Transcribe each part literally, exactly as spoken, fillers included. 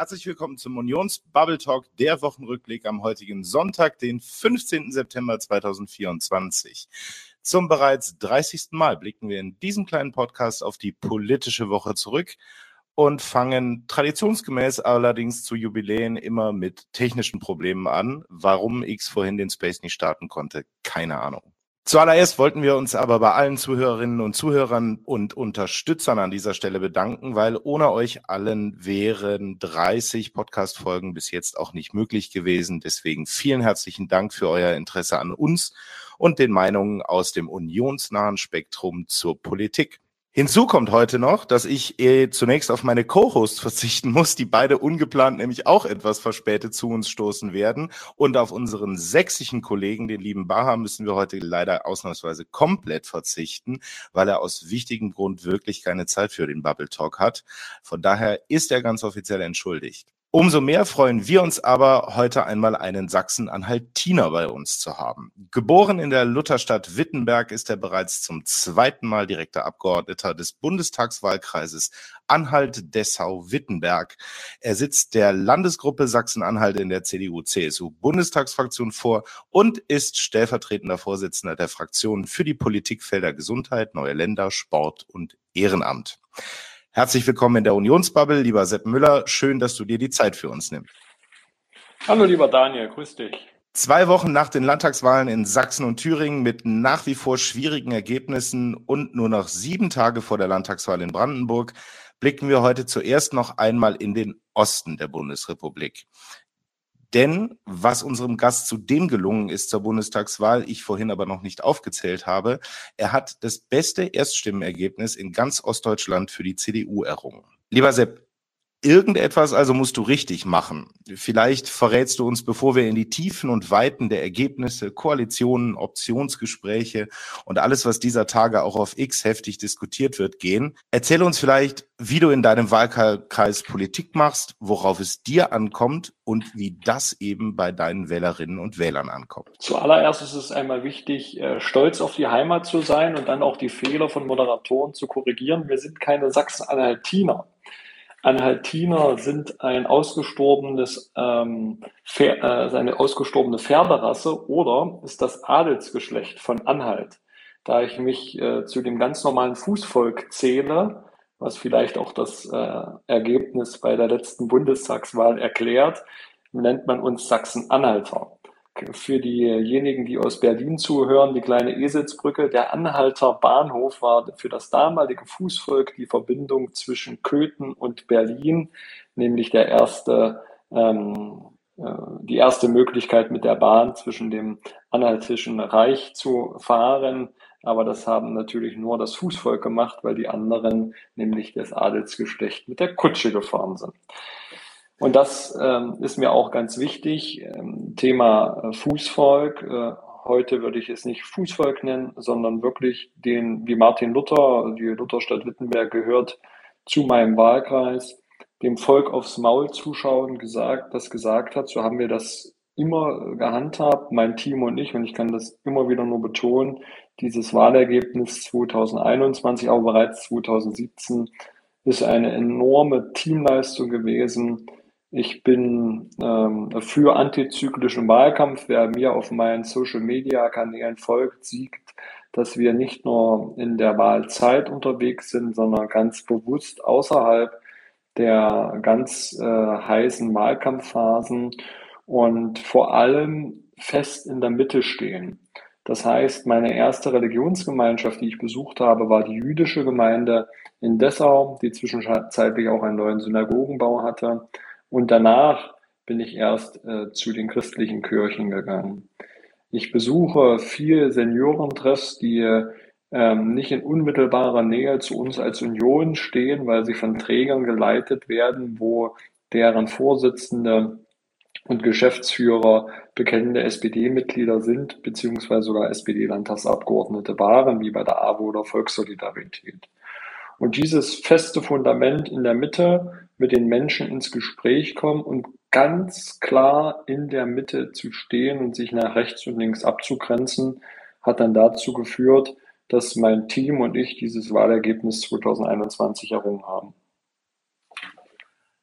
Herzlich willkommen zum Unions Bubble Talk, der Wochenrückblick am heutigen Sonntag, den fünfzehnten September zweitausendvierundzwanzig. Zum bereits dreißigsten Mal blicken wir in diesem kleinen Podcast auf die politische Woche zurück und fangen traditionsgemäß allerdings zu Jubiläen immer mit technischen Problemen an. Warum X vorhin den Space nicht starten konnte, keine Ahnung. Zuallererst wollten wir uns aber bei allen Zuhörerinnen und Zuhörern und Unterstützern an dieser Stelle bedanken, weil ohne euch allen wären dreißig Podcast-Folgen bis jetzt auch nicht möglich gewesen. Deswegen vielen herzlichen Dank für euer Interesse an uns und den Meinungen aus dem unionsnahen Spektrum zur Politik. Hinzu kommt heute noch, dass ich eh zunächst auf meine Co-Hosts verzichten muss, die beide ungeplant nämlich auch etwas verspätet zu uns stoßen werden. Und auf unseren sächsischen Kollegen, den lieben Baha, müssen wir heute leider ausnahmsweise komplett verzichten, weil er aus wichtigem Grund wirklich keine Zeit für den Bubble Talk hat. Von daher ist er ganz offiziell entschuldigt. Umso mehr freuen wir uns aber, heute einmal einen Sachsen-Anhaltiner bei uns zu haben. Geboren in der Lutherstadt Wittenberg ist er bereits zum zweiten Mal direkter Abgeordneter des Bundestagswahlkreises Anhalt-Dessau-Wittenberg. Er sitzt der Landesgruppe Sachsen-Anhalt in der C D U-C S U-Bundestagsfraktion vor und ist stellvertretender Vorsitzender der Fraktion für die Politikfelder Gesundheit, Neue Länder, Sport und Ehrenamt. Herzlich willkommen in der Unionsbubble, lieber Sepp Müller. Schön, dass du dir die Zeit für uns nimmst. Hallo, lieber Daniel, grüß dich. Zwei Wochen nach den Landtagswahlen in Sachsen und Thüringen mit nach wie vor schwierigen Ergebnissen und nur noch sieben Tage vor der Landtagswahl in Brandenburg blicken wir heute zuerst noch einmal in den Osten der Bundesrepublik. Denn was unserem Gast zudem gelungen ist zur Bundestagswahl, ich vorhin aber noch nicht aufgezählt habe, er hat das beste Erststimmenergebnis in ganz Ostdeutschland für die C D U errungen. Lieber Sepp, irgendetwas also musst du richtig machen. Vielleicht verrätst du uns, bevor wir in die Tiefen und Weiten der Ergebnisse, Koalitionen, Optionsgespräche und alles, was dieser Tage auch auf X heftig diskutiert wird, gehen. Erzähle uns vielleicht, wie du in deinem Wahlkreis Politik machst, worauf es dir ankommt und wie das eben bei deinen Wählerinnen und Wählern ankommt. Zuallererst ist es einmal wichtig, stolz auf die Heimat zu sein und dann auch die Fehler von Moderatoren zu korrigieren. Wir sind keine Sachsen-Anhaltiner. Anhaltiner sind ein ausgestorbenes, ähm, Pfer- äh, eine ausgestorbene Pferderasse oder ist das Adelsgeschlecht von Anhalt. Da ich mich äh, zu dem ganz normalen Fußvolk zähle, was vielleicht auch das äh, Ergebnis bei der letzten Bundestagswahl erklärt, nennt man uns Sachsen-Anhalter. Für diejenigen, die aus Berlin zuhören, die kleine Eselsbrücke. Der Anhalter Bahnhof war für das damalige Fußvolk die Verbindung zwischen Köthen und Berlin, nämlich der erste, ähm, äh, die erste Möglichkeit mit der Bahn zwischen dem Anhaltischen Reich zu fahren. Aber das haben natürlich nur das Fußvolk gemacht, weil die anderen, nämlich das Adelsgeschlecht, mit der Kutsche gefahren sind. Und das ähm, ist mir auch ganz wichtig. Ähm, Thema äh, Fußvolk. Äh, heute würde ich es nicht Fußvolk nennen, sondern wirklich den, wie Martin Luther, die Lutherstadt Wittenberg gehört zu meinem Wahlkreis, dem Volk aufs Maul zuschauen, gesagt, das gesagt hat. So haben wir das immer gehandhabt, mein Team und ich. Und ich kann das immer wieder nur betonen. Dieses Wahlergebnis zweitausendeinundzwanzig, aber bereits zweitausendsiebzehn, ist eine enorme Teamleistung gewesen. Ich bin ähm, für antizyklischen Wahlkampf. Wer mir auf meinen Social-Media-Kanälen folgt, sieht, dass wir nicht nur in der Wahlzeit unterwegs sind, sondern ganz bewusst außerhalb der ganz äh, heißen Wahlkampfphasen und vor allem fest in der Mitte stehen. Das heißt, meine erste Religionsgemeinschaft, die ich besucht habe, war die jüdische Gemeinde in Dessau, die zwischenzeitlich auch einen neuen Synagogenbau hatte. Und danach bin ich erst äh, zu den christlichen Kirchen gegangen. Ich besuche viel Seniorentreffs, die ähm, nicht in unmittelbarer Nähe zu uns als Union stehen, weil sie von Trägern geleitet werden, wo deren Vorsitzende und Geschäftsführer bekennende S P D-Mitglieder sind, beziehungsweise sogar S P D-Landtagsabgeordnete waren, wie bei der AWO oder Volkssolidarität. Und dieses feste Fundament in der Mitte, mit den Menschen ins Gespräch kommen und ganz klar in der Mitte zu stehen und sich nach rechts und links abzugrenzen, hat dann dazu geführt, dass mein Team und ich dieses Wahlergebnis zweitausendeinundzwanzig errungen haben.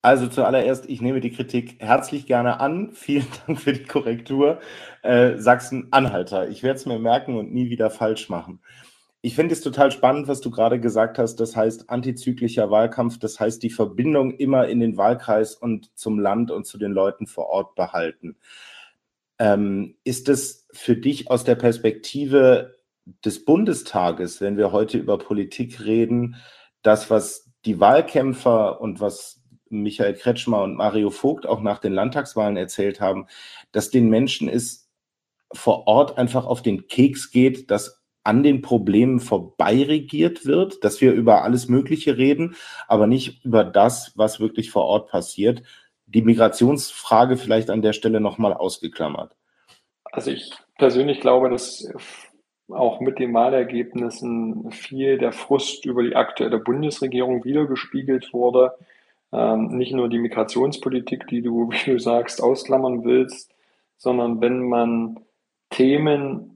Also zuallererst, ich nehme die Kritik herzlich gerne an. Vielen Dank für die Korrektur. Äh, Sachsen-Anhalter. Ich werde es mir merken und nie wieder falsch machen. Ich finde es total spannend, was du gerade gesagt hast. Das heißt antizyklischer Wahlkampf. Das heißt die Verbindung immer in den Wahlkreis und zum Land und zu den Leuten vor Ort behalten. Ähm, ist es für dich aus der Perspektive des Bundestages, wenn wir heute über Politik reden, das, was die Wahlkämpfer und was Michael Kretschmer und Mario Vogt auch nach den Landtagswahlen erzählt haben, dass den Menschen es vor Ort einfach auf den Keks geht, dass an den Problemen vorbei regiert wird, dass wir über alles Mögliche reden, aber nicht über das, was wirklich vor Ort passiert. Die Migrationsfrage vielleicht an der Stelle nochmal ausgeklammert. Also ich persönlich glaube, dass auch mit den Wahlergebnissen viel der Frust über die aktuelle Bundesregierung wiedergespiegelt wurde. Ähm, nicht nur die Migrationspolitik, die du, wie du sagst, ausklammern willst, sondern wenn man Themen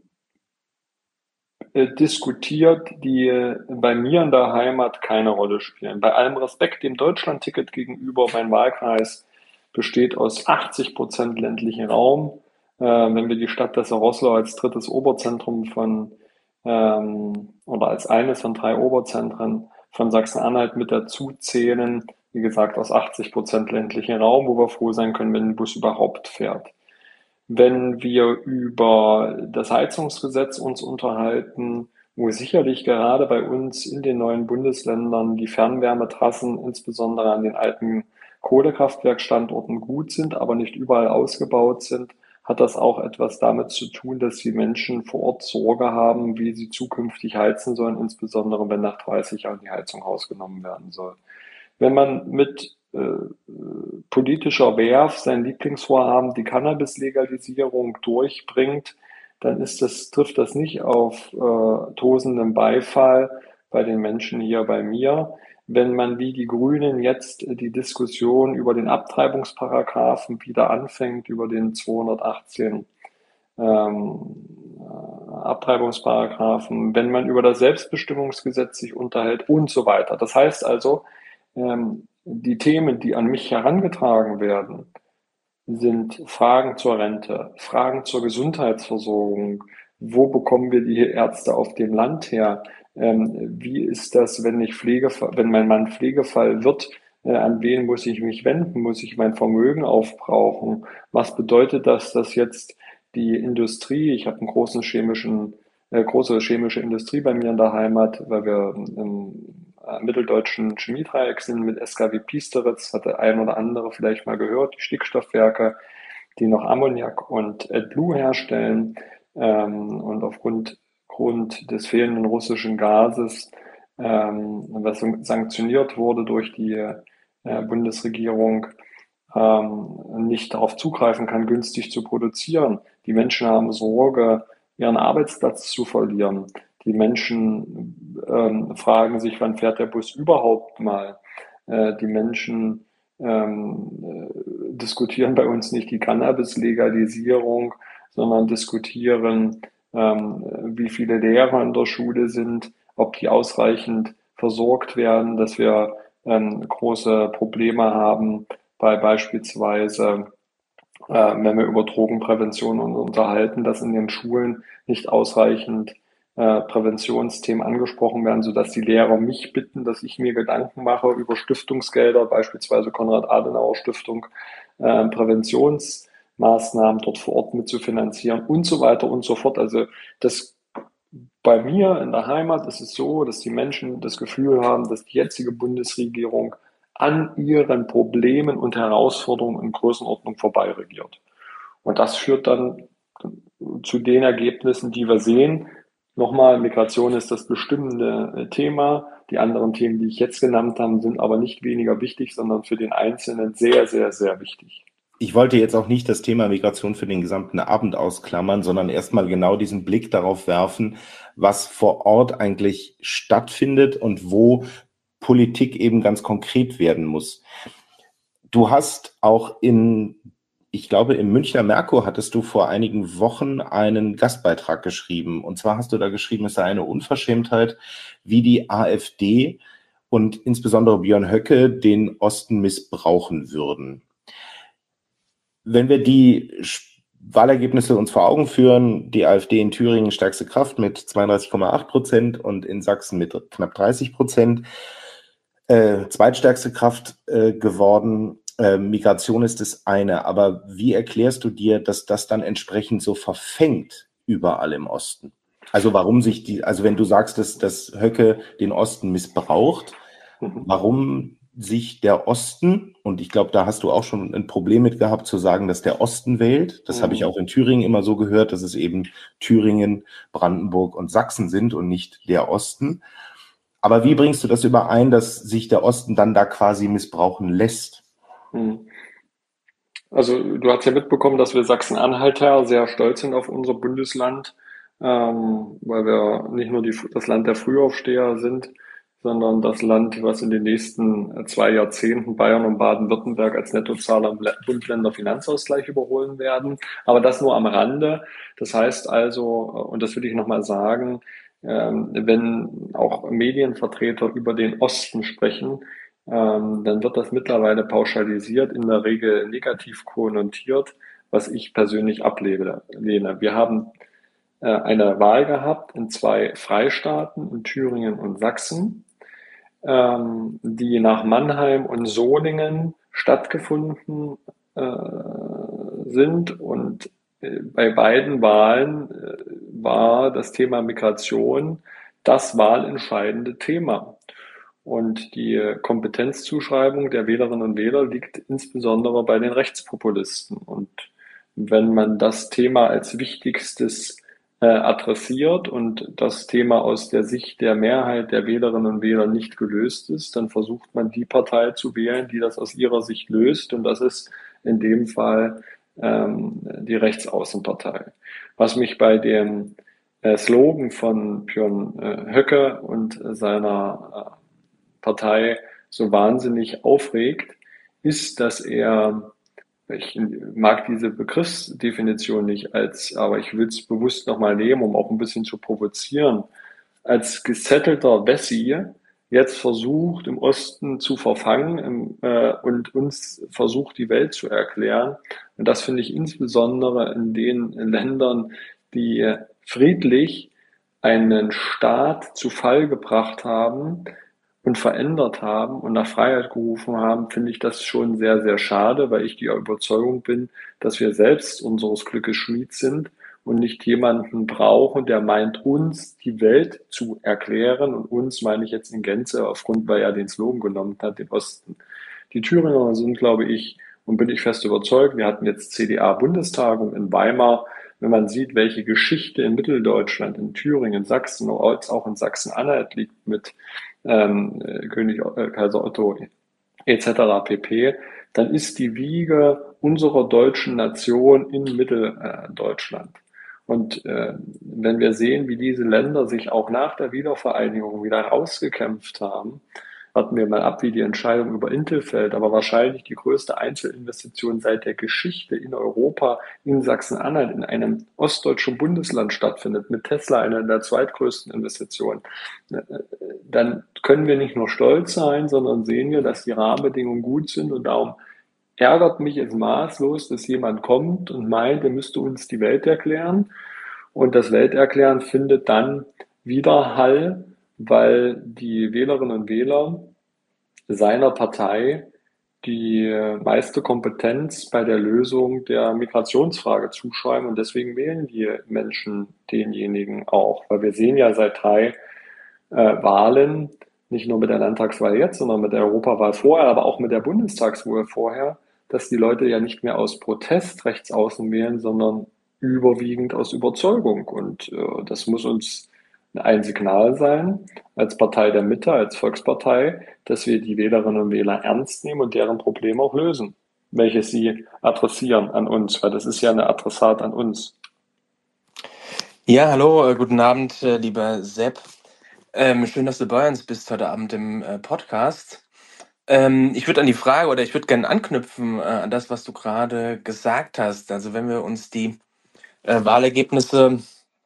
äh, diskutiert, die äh, bei mir in der Heimat keine Rolle spielen. Bei allem Respekt dem Deutschlandticket gegenüber, mein Wahlkreis besteht aus achtzig Prozent ländlichen Raum. Äh, wenn wir die Stadt Dessau-Roßlau als drittes Oberzentrum von ähm, oder als eines von drei Oberzentren von Sachsen-Anhalt mit dazu zählen, wie gesagt, aus achtzig Prozent ländlichen Raum, wo wir froh sein können, wenn ein Bus überhaupt fährt. Wenn wir über das Heizungsgesetz uns unterhalten, wo sicherlich gerade bei uns in den neuen Bundesländern die Fernwärmetrassen, insbesondere an den alten Kohlekraftwerkstandorten gut sind, aber nicht überall ausgebaut sind, hat das auch etwas damit zu tun, dass die Menschen vor Ort Sorge haben, wie sie zukünftig heizen sollen, insbesondere wenn nach dreißig Jahren die Heizung rausgenommen werden soll. Wenn man mit äh, politischer Werf sein Lieblingsvorhaben, die Cannabis-Legalisierung, durchbringt, dann ist das, trifft das nicht auf äh, tosenden Beifall bei den Menschen hier bei mir. Wenn man wie die Grünen jetzt die Diskussion über den Abtreibungsparagraphen wieder anfängt, über den zweihundertachtzehn ähm, Abtreibungsparagraphen, wenn man über das Selbstbestimmungsgesetz sich unterhält und so weiter. Das heißt also, ähm, die Themen, die an mich herangetragen werden, sind Fragen zur Rente, Fragen zur Gesundheitsversorgung. Wo bekommen wir die Ärzte auf dem Land her? Ähm, wie ist das, wenn ich Pflegefall, wenn mein Mann Pflegefall wird? Äh, an wen muss ich mich wenden? Muss ich mein Vermögen aufbrauchen? Was bedeutet das, dass jetzt die Industrie, ich habe einen großen chemischen, äh, große chemische Industrie bei mir in der Heimat, weil wir im äh, mitteldeutschen Chemiedreieck sind mit S K W Piesteritz, hat der ein oder andere vielleicht mal gehört, die Stickstoffwerke, die noch Ammoniak und AdBlue herstellen. Ähm, und aufgrund Grund des fehlenden russischen Gases, ähm, was sanktioniert wurde durch die äh, Bundesregierung, ähm, nicht darauf zugreifen kann, günstig zu produzieren. Die Menschen haben Sorge, ihren Arbeitsplatz zu verlieren. Die Menschen ähm, fragen sich, wann fährt der Bus überhaupt mal? Äh, die Menschen ähm, äh, diskutieren bei uns nicht die Cannabis-Legalisierung, sondern diskutieren, ähm, wie viele Lehrer in der Schule sind, ob die ausreichend versorgt werden, dass wir ähm, große Probleme haben bei beispielsweise, äh, wenn wir über Drogenprävention uns unterhalten, dass in den Schulen nicht ausreichend äh, Präventionsthemen angesprochen werden, sodass die Lehrer mich bitten, dass ich mir Gedanken mache über Stiftungsgelder, beispielsweise Konrad-Adenauer-Stiftung, äh, Präventionsmaßnahmen dort vor Ort mit zu finanzieren und so weiter und so fort. Also das bei mir in der Heimat ist es so, dass die Menschen das Gefühl haben, dass die jetzige Bundesregierung an ihren Problemen und Herausforderungen in Größenordnung vorbei regiert. Und das führt dann zu den Ergebnissen, die wir sehen. Nochmal, Migration ist das bestimmende Thema. Die anderen Themen, die ich jetzt genannt habe, sind aber nicht weniger wichtig, sondern für den Einzelnen sehr, sehr, sehr wichtig. Ich wollte jetzt auch nicht das Thema Migration für den gesamten Abend ausklammern, sondern erstmal genau diesen Blick darauf werfen, was vor Ort eigentlich stattfindet und wo Politik eben ganz konkret werden muss. Du hast auch in, ich glaube, im Münchner Merkur hattest du vor einigen Wochen einen Gastbeitrag geschrieben. Und zwar hast du da geschrieben, es sei eine Unverschämtheit, wie die AfD und insbesondere Björn Höcke den Osten missbrauchen würden. Wenn wir die Wahlergebnisse uns vor Augen führen, die AfD in Thüringen stärkste Kraft mit zweiunddreißig Komma acht Prozent und in Sachsen mit knapp dreißig Prozent, äh, zweitstärkste Kraft äh, geworden. Äh, Migration ist das eine, aber wie erklärst du dir, dass das dann entsprechend so verfängt überall im Osten? Also warum sich die, also wenn du sagst, dass, dass Höcke den Osten missbraucht, Mhm. warum sich der Osten, und ich glaube, da hast du auch schon ein Problem mit gehabt, zu sagen, dass der Osten wählt. Das Mhm. habe ich auch in Thüringen immer so gehört, dass es eben Thüringen, Brandenburg und Sachsen sind und nicht der Osten. Aber wie bringst du das überein, dass sich der Osten dann da quasi missbrauchen lässt? Mhm. Also du hast ja mitbekommen, dass wir Sachsen-Anhalter sehr stolz sind auf unser Bundesland, ähm, weil wir nicht nur die, das Land der Frühaufsteher sind, sondern das Land, was in den nächsten zwei Jahrzehnten Bayern und Baden-Württemberg als Nettozahler im Bund-Länder-Finanzausgleich überholen werden. Aber das nur am Rande. Das heißt also, und das will ich nochmal sagen, ähm, wenn auch Medienvertreter über den Osten sprechen, ähm, dann wird das mittlerweile pauschalisiert, in der Regel negativ konnotiert, was ich persönlich ablehne. Wir haben äh, eine Wahl gehabt in zwei Freistaaten, in Thüringen und Sachsen, ähm, die nach Mannheim und Solingen stattgefunden äh, sind. Und äh, bei beiden Wahlen äh, war das Thema Migration das wahlentscheidende Thema. Und die Kompetenzzuschreibung der Wählerinnen und Wähler liegt insbesondere bei den Rechtspopulisten. Und wenn man das Thema als wichtigstes äh, adressiert und das Thema aus der Sicht der Mehrheit der Wählerinnen und Wähler nicht gelöst ist, dann versucht man die Partei zu wählen, die das aus ihrer Sicht löst. Und das ist in dem Fall ähm, die Rechtsaußenpartei. Was mich bei dem äh, Slogan von Björn äh, Höcke und seiner äh, Partei so wahnsinnig aufregt, ist, dass er, ich mag diese Begriffsdefinition nicht als, aber ich will es bewusst nochmal nehmen, um auch ein bisschen zu provozieren, als gesettelter Wessi jetzt versucht, im Osten zu verfangen im, äh, und uns versucht, die Welt zu erklären. Und das finde ich insbesondere in den Ländern, die friedlich einen Staat zu Fall gebracht haben, und verändert haben und nach Freiheit gerufen haben, finde ich das schon sehr, sehr schade, weil ich die Überzeugung bin, dass wir selbst unseres Glückes Schmied sind und nicht jemanden brauchen, der meint, uns die Welt zu erklären. Und uns meine ich jetzt in Gänze, aufgrund, weil er den Slogan genommen hat, den Osten. Die Thüringer sind, glaube ich, und bin ich fest überzeugt, wir hatten jetzt C D A-Bundestagung in Weimar. Wenn man sieht, welche Geschichte in Mitteldeutschland, in Thüringen, Sachsen, als auch in Sachsen-Anhalt liegt mit ähm, König äh, Kaiser Otto et cetera pp., dann ist die Wiege unserer deutschen Nation in Mitteldeutschland. Und äh, wenn wir sehen, wie diese Länder sich auch nach der Wiedervereinigung wieder rausgekämpft haben, warten wir mal ab, wie die Entscheidung über Intel fällt, aber wahrscheinlich die größte Einzelinvestition seit der Geschichte in Europa in Sachsen-Anhalt in einem ostdeutschen Bundesland stattfindet, mit Tesla einer der zweitgrößten Investitionen, dann können wir nicht nur stolz sein, sondern sehen wir, dass die Rahmenbedingungen gut sind. Und darum ärgert mich es maßlos, dass jemand kommt und meint, er müsste uns die Welt erklären. Und das Welterklären findet dann Widerhall, weil die Wählerinnen und Wähler seiner Partei die meiste Kompetenz bei der Lösung der Migrationsfrage zuschreiben. Und deswegen wählen die Menschen denjenigen auch. Weil wir sehen ja seit drei äh, Wahlen, nicht nur mit der Landtagswahl jetzt, sondern mit der Europawahl vorher, aber auch mit der Bundestagswahl vorher, dass die Leute ja nicht mehr aus Protest rechts außen wählen, sondern überwiegend aus Überzeugung. Und äh, das muss uns ein Signal sein, als Partei der Mitte, als Volkspartei, dass wir die Wählerinnen und Wähler ernst nehmen und deren Probleme auch lösen, welche sie adressieren an uns, weil das ist ja eine Adressat an uns. Ja, hallo, äh, guten Abend, äh, lieber Sepp. Ähm, schön, dass du bei uns bist heute Abend im äh, Podcast. Ähm, ich würde an die Frage oder ich würde gerne anknüpfen äh, an das, was du gerade gesagt hast. Also wenn wir uns die äh, Wahlergebnisse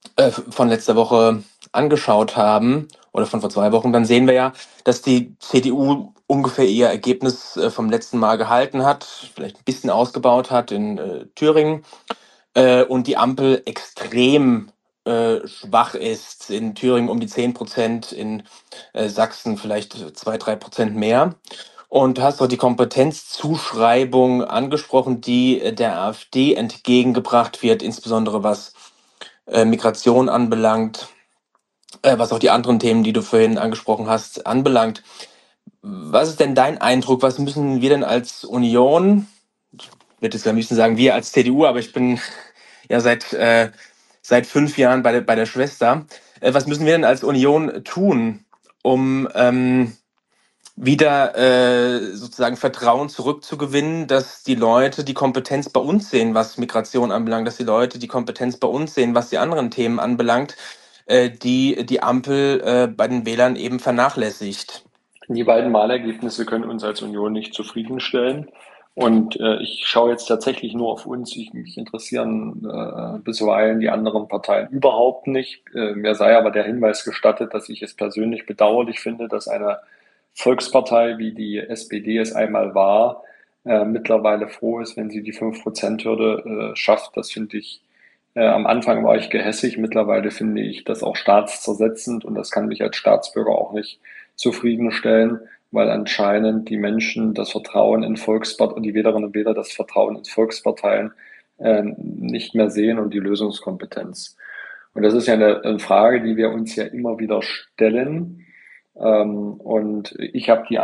äh, von letzter Woche angeschaut haben oder von vor zwei Wochen, dann sehen wir ja, dass die C D U ungefähr ihr Ergebnis äh, vom letzten Mal gehalten hat, vielleicht ein bisschen ausgebaut hat in äh, Thüringen äh, und die Ampel extrem äh, schwach ist. In Thüringen um die zehn Prozent, in äh, Sachsen vielleicht zwei, drei Prozent mehr. Und du hast doch die Kompetenzzuschreibung angesprochen, die äh, der AfD entgegengebracht wird, insbesondere was äh, Migration anbelangt, äh, was auch die anderen Themen, die du vorhin angesprochen hast, anbelangt. Was ist denn dein Eindruck? Was müssen wir denn als Union, ich würde jetzt am liebsten sagen, wir als C D U, aber ich bin ja seit, äh, seit fünf Jahren bei der, bei der Schwester, äh, was müssen wir denn als Union tun, um ähm, wieder äh, sozusagen Vertrauen zurückzugewinnen, dass die Leute die Kompetenz bei uns sehen, was Migration anbelangt, dass die Leute die Kompetenz bei uns sehen, was die anderen Themen anbelangt, äh, die die Ampel äh, bei den Wählern eben vernachlässigt. Die beiden Wahlergebnisse können uns als Union nicht zufriedenstellen. Und äh, ich schaue jetzt tatsächlich nur auf uns. Ich, mich interessieren äh, bisweilen die anderen Parteien überhaupt nicht. Äh, mir sei aber der Hinweis gestattet, dass ich es persönlich bedauerlich finde, dass eine Volkspartei wie die S P D es einmal war, äh, mittlerweile froh ist, wenn sie die fünf Prozent Hürde äh, schafft. Das finde ich, äh, am Anfang war ich gehässig, mittlerweile finde ich das auch staatszersetzend und das kann mich als Staatsbürger auch nicht zufriedenstellen, weil anscheinend die Menschen das Vertrauen in Volksparteien, die Wählerinnen und Wähler das Vertrauen in Volksparteien äh, nicht mehr sehen und die Lösungskompetenz. Und das ist ja eine, eine Frage, die wir uns ja immer wieder stellen. Ähm, und ich habe die,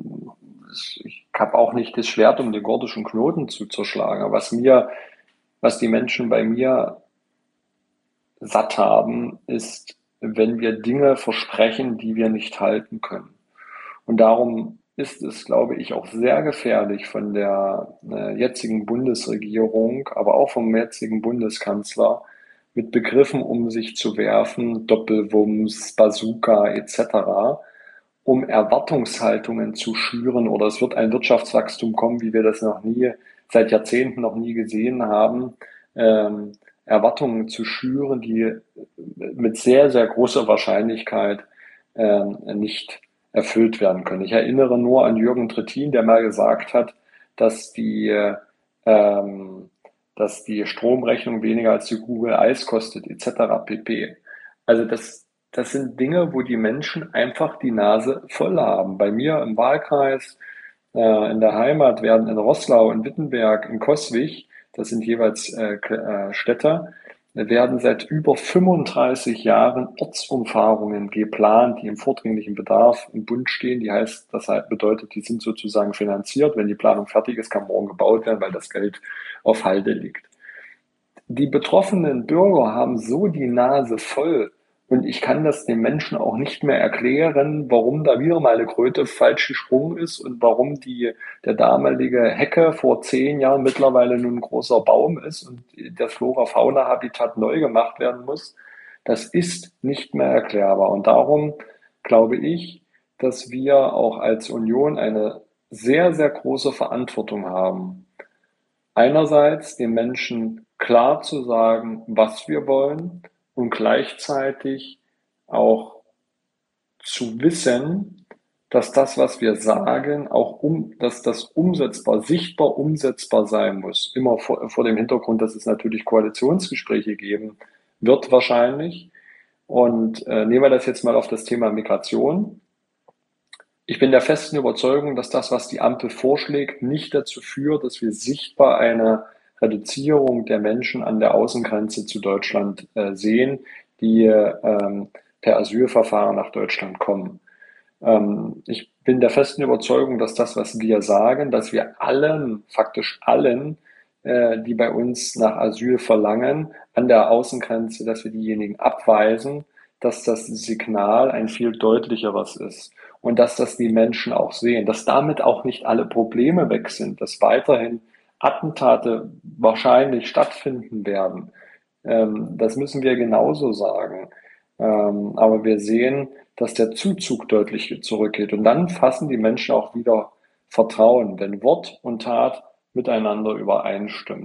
ich habe auch nicht das Schwert, um den gordischen Knoten zu zerschlagen. Aber was mir, was die Menschen bei mir satt haben, ist, wenn wir Dinge versprechen, die wir nicht halten können. Und darum ist es, glaube ich, auch sehr gefährlich von der äh, jetzigen Bundesregierung, aber auch vom jetzigen Bundeskanzler, mit Begriffen um sich zu werfen, Doppelwumms, Bazooka et cetera, um Erwartungshaltungen zu schüren oder es wird ein Wirtschaftswachstum kommen, wie wir das noch nie, seit Jahrzehnten noch nie gesehen haben, ähm, Erwartungen zu schüren, die mit sehr, sehr großer Wahrscheinlichkeit ähm, nicht erfüllt werden können. Ich erinnere nur an Jürgen Trittin, der mal gesagt hat, dass die, ähm, dass die Stromrechnung weniger als die Kugel Eis kostet, et cetera pp. Also das, das sind Dinge, wo die Menschen einfach die Nase voll haben. Bei mir im Wahlkreis, äh, in der Heimat werden in Roßlau, in Wittenberg, in Coswig, das sind jeweils äh, äh, Städte, werden seit über fünfunddreißig Jahren Ortsumfahrungen geplant, die im vordringlichen Bedarf im Bund stehen. Die heißt, das bedeutet, die sind sozusagen finanziert. Wenn die Planung fertig ist, kann morgen gebaut werden, weil das Geld auf Halde liegt. Die betroffenen Bürger haben so die Nase voll und ich kann das den Menschen auch nicht mehr erklären, warum da wieder mal eine Kröte falsch gesprungen ist und warum die, der damalige Hecke vor zehn Jahren mittlerweile nun ein großer Baum ist und das Flora-Fauna-Habitat neu gemacht werden muss. Das ist nicht mehr erklärbar und darum glaube ich, dass wir auch als Union eine sehr, sehr große Verantwortung haben. Einerseits den Menschen klar zu sagen, was wir wollen und gleichzeitig auch zu wissen, dass das, was wir sagen, auch um, dass das umsetzbar, sichtbar umsetzbar sein muss. Immer vor, vor dem Hintergrund, dass es natürlich Koalitionsgespräche geben wird wahrscheinlich. Und äh, nehmen wir das jetzt mal auf das Thema Migration. Ich bin der festen Überzeugung, dass das, was die Ampel vorschlägt, nicht dazu führt, dass wir sichtbar eine Reduzierung der Menschen an der Außengrenze zu Deutschland äh, sehen, die ähm, per Asylverfahren nach Deutschland kommen. Ähm, ich bin der festen Überzeugung, dass das, was wir sagen, dass wir allen, faktisch allen, äh, die bei uns nach Asyl verlangen, an der Außengrenze, dass wir diejenigen abweisen, dass das Signal ein viel deutlicheres ist und dass das die Menschen auch sehen, dass damit auch nicht alle Probleme weg sind, dass weiterhin Attentate wahrscheinlich stattfinden werden. Ähm, das müssen wir genauso sagen. Ähm, aber wir sehen, dass der Zuzug deutlich zurückgeht. Und dann fassen die Menschen auch wieder Vertrauen, wenn Wort und Tat miteinander übereinstimmt.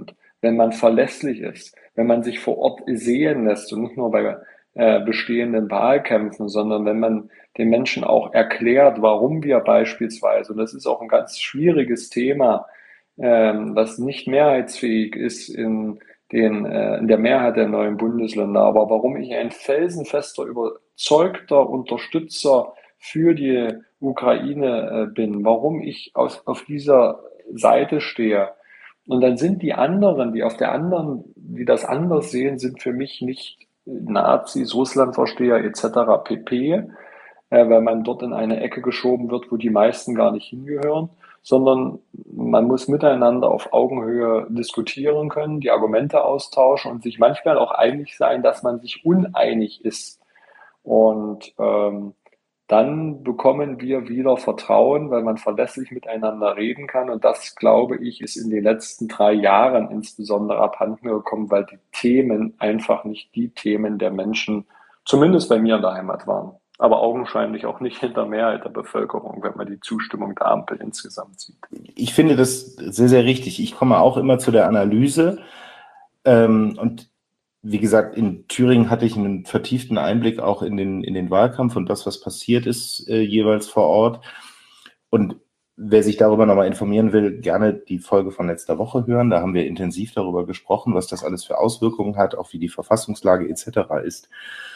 wenn man verlässlich ist, wenn man sich vor Ort sehen lässt und nicht nur bei äh, bestehenden Wahlkämpfen, sondern wenn man den Menschen auch erklärt, warum wir beispielsweise, und das ist auch ein ganz schwieriges Thema, ähm, was nicht mehrheitsfähig ist in den, äh, in der Mehrheit der neuen Bundesländer, aber warum ich ein felsenfester, überzeugter Unterstützer für die Ukraine äh, bin, warum ich aus, auf dieser Seite stehe. Und dann sind die anderen, die auf der anderen, die das anders sehen, sind für mich nicht Nazis, Russlandversteher et cetera pp., äh, weil man dort in eine Ecke geschoben wird, wo die meisten gar nicht hingehören, sondern man muss miteinander auf Augenhöhe diskutieren können, die Argumente austauschen und sich manchmal auch einig sein, dass man sich uneinig ist. Und ähm, dann bekommen wir wieder Vertrauen, weil man verlässlich miteinander reden kann. Und das, glaube ich, ist in den letzten drei Jahren insbesondere abhanden gekommen, weil die Themen einfach nicht die Themen der Menschen, zumindest bei mir in der Heimat waren. Aber augenscheinlich auch nicht in der Mehrheit der Bevölkerung, wenn man die Zustimmung der Ampel insgesamt sieht. Ich finde das sehr, sehr richtig. Ich komme auch immer zu der Analyse. Ähm, und wie gesagt, in Thüringen hatte ich einen vertieften Einblick auch in den, in den Wahlkampf und das, was passiert ist, äh, jeweils vor Ort. Und wer sich darüber nochmal informieren will, gerne die Folge von letzter Woche hören. Da haben wir intensiv darüber gesprochen, was das alles für Auswirkungen hat, auch wie die Verfassungslage et cetera ist.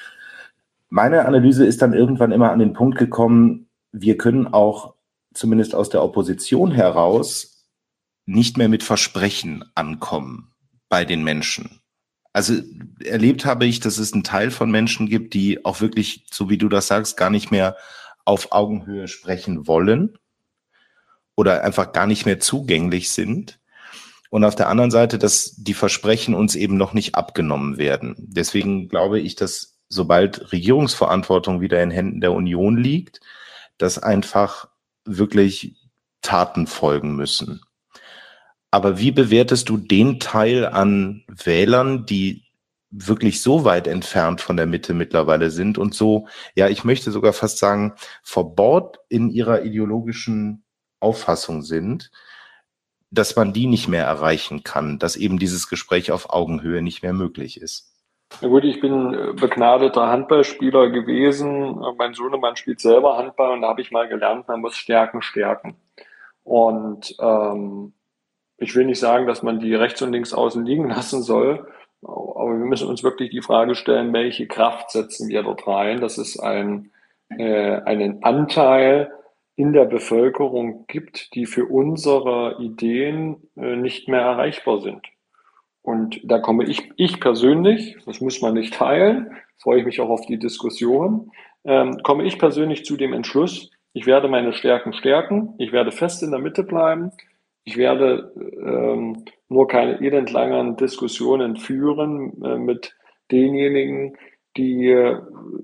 Meine Analyse ist dann irgendwann immer an den Punkt gekommen, wir können auch zumindest aus der Opposition heraus nicht mehr mit Versprechen ankommen bei den Menschen. Also erlebt habe ich, dass es einen Teil von Menschen gibt, die auch wirklich, so wie du das sagst, gar nicht mehr auf Augenhöhe sprechen wollen oder einfach gar nicht mehr zugänglich sind. Und auf der anderen Seite, dass die Versprechen uns eben noch nicht abgenommen werden. Deswegen glaube ich, dass sobald Regierungsverantwortung wieder in Händen der Union liegt, dass einfach wirklich Taten folgen müssen. Aber wie bewertest du den Teil an Wählern, die wirklich so weit entfernt von der Mitte mittlerweile sind und so, ja, ich möchte sogar fast sagen, verbohrt in ihrer ideologischen Auffassung sind, dass man die nicht mehr erreichen kann, dass eben dieses Gespräch auf Augenhöhe nicht mehr möglich ist? Na gut, ich bin begnadeter Handballspieler gewesen. Mein Sohnemann spielt selber Handball und da habe ich mal gelernt, man muss Stärken stärken. Und ähm, ich will nicht sagen, dass man die rechts und links außen liegen lassen soll, aber wir müssen uns wirklich die Frage stellen, welche Kraft setzen wir dort rein, dass es ein, äh, einen Anteil in der Bevölkerung gibt, die für unsere Ideen äh, nicht mehr erreichbar sind. Und da komme ich, ich persönlich, das muss man nicht teilen, freue ich mich auch auf die Diskussion, ähm, komme ich persönlich zu dem Entschluss, ich werde meine Stärken stärken, ich werde fest in der Mitte bleiben, ich werde ähm, nur keine elendlangen Diskussionen führen äh, mit denjenigen, die äh,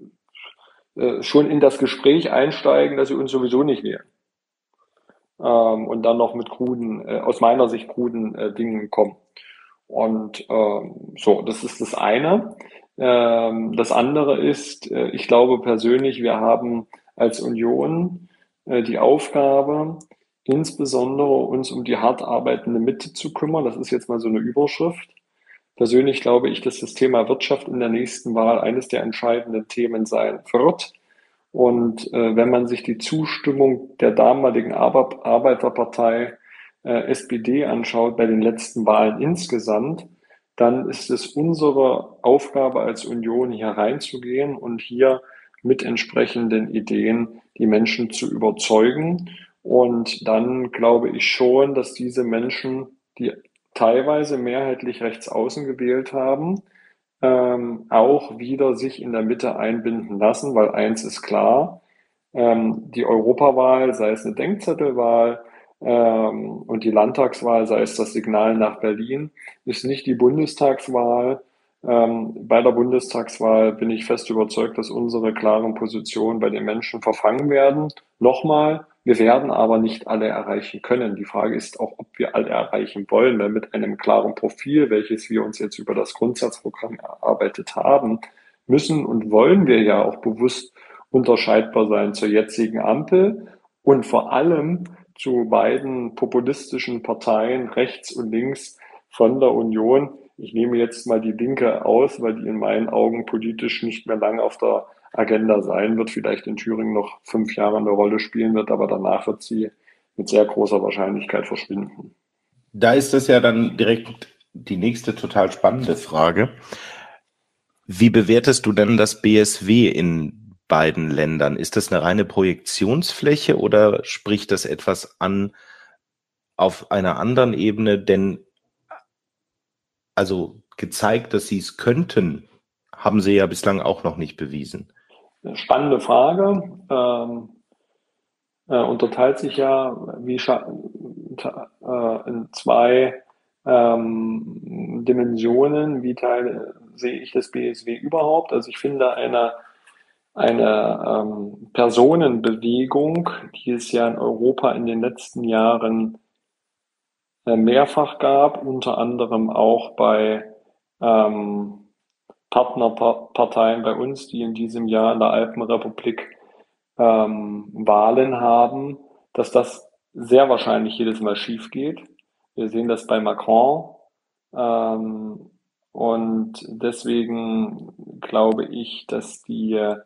schon in das Gespräch einsteigen, dass sie uns sowieso nicht wählen. Ähm, und dann noch mit kruden, äh, aus meiner Sicht kruden äh, Dingen kommen. Und ähm, so, das ist das eine. Ähm, das andere ist, äh, ich glaube persönlich, wir haben als Union äh, die Aufgabe, insbesondere uns um die hart arbeitende Mitte zu kümmern. Das ist jetzt mal so eine Überschrift. Persönlich glaube ich, dass das Thema Wirtschaft in der nächsten Wahl eines der entscheidenden Themen sein wird. Und äh, wenn man sich die Zustimmung der damaligen Ar- Arbeiterpartei äh, S P D anschaut bei den letzten Wahlen insgesamt, dann ist es unsere Aufgabe als Union, hier reinzugehen und hier mit entsprechenden Ideen die Menschen zu überzeugen. Und dann glaube ich schon, dass diese Menschen, die teilweise mehrheitlich rechts außen gewählt haben, ähm, auch wieder sich in der Mitte einbinden lassen, weil eins ist klar, ähm, die Europawahl, sei es eine Denkzettelwahl, ähm, und die Landtagswahl, sei es das Signal nach Berlin, ist nicht die Bundestagswahl. Ähm, bei der Bundestagswahl bin ich fest überzeugt, dass unsere klaren Positionen bei den Menschen verfangen werden. Nochmal, wir werden aber nicht alle erreichen können. Die Frage ist auch, ob wir alle erreichen wollen, weil mit einem klaren Profil, welches wir uns jetzt über das Grundsatzprogramm erarbeitet haben, müssen und wollen wir ja auch bewusst unterscheidbar sein zur jetzigen Ampel und vor allem zu beiden populistischen Parteien rechts und links von der Union. Ich nehme jetzt mal die Linke aus, weil die in meinen Augen politisch nicht mehr lange auf der Agenda sein wird, vielleicht in Thüringen noch fünf Jahre eine Rolle spielen wird, aber danach wird sie mit sehr großer Wahrscheinlichkeit verschwinden. Da ist das ja dann direkt die nächste total spannende Frage. Wie bewertest du denn das B S W in beiden Ländern? Ist das eine reine Projektionsfläche oder spricht das etwas an auf einer anderen Ebene? Denn also gezeigt, dass sie es könnten, haben sie ja bislang auch noch nicht bewiesen. Eine spannende Frage. Ähm, äh, unterteilt sich ja wie äh, in zwei ähm, Dimensionen. Wie teile, sehe ich das B S W überhaupt? Also ich finde eine, eine ähm, Personenbewegung, die es ja in Europa in den letzten Jahren äh, mehrfach gab, unter anderem auch bei ähm, Partnerparteien bei uns, die in diesem Jahr in der Alpenrepublik ähm, Wahlen haben, dass das sehr wahrscheinlich jedes Mal schief geht. Wir sehen das bei Macron. Ähm, und deswegen glaube ich, dass die, äh,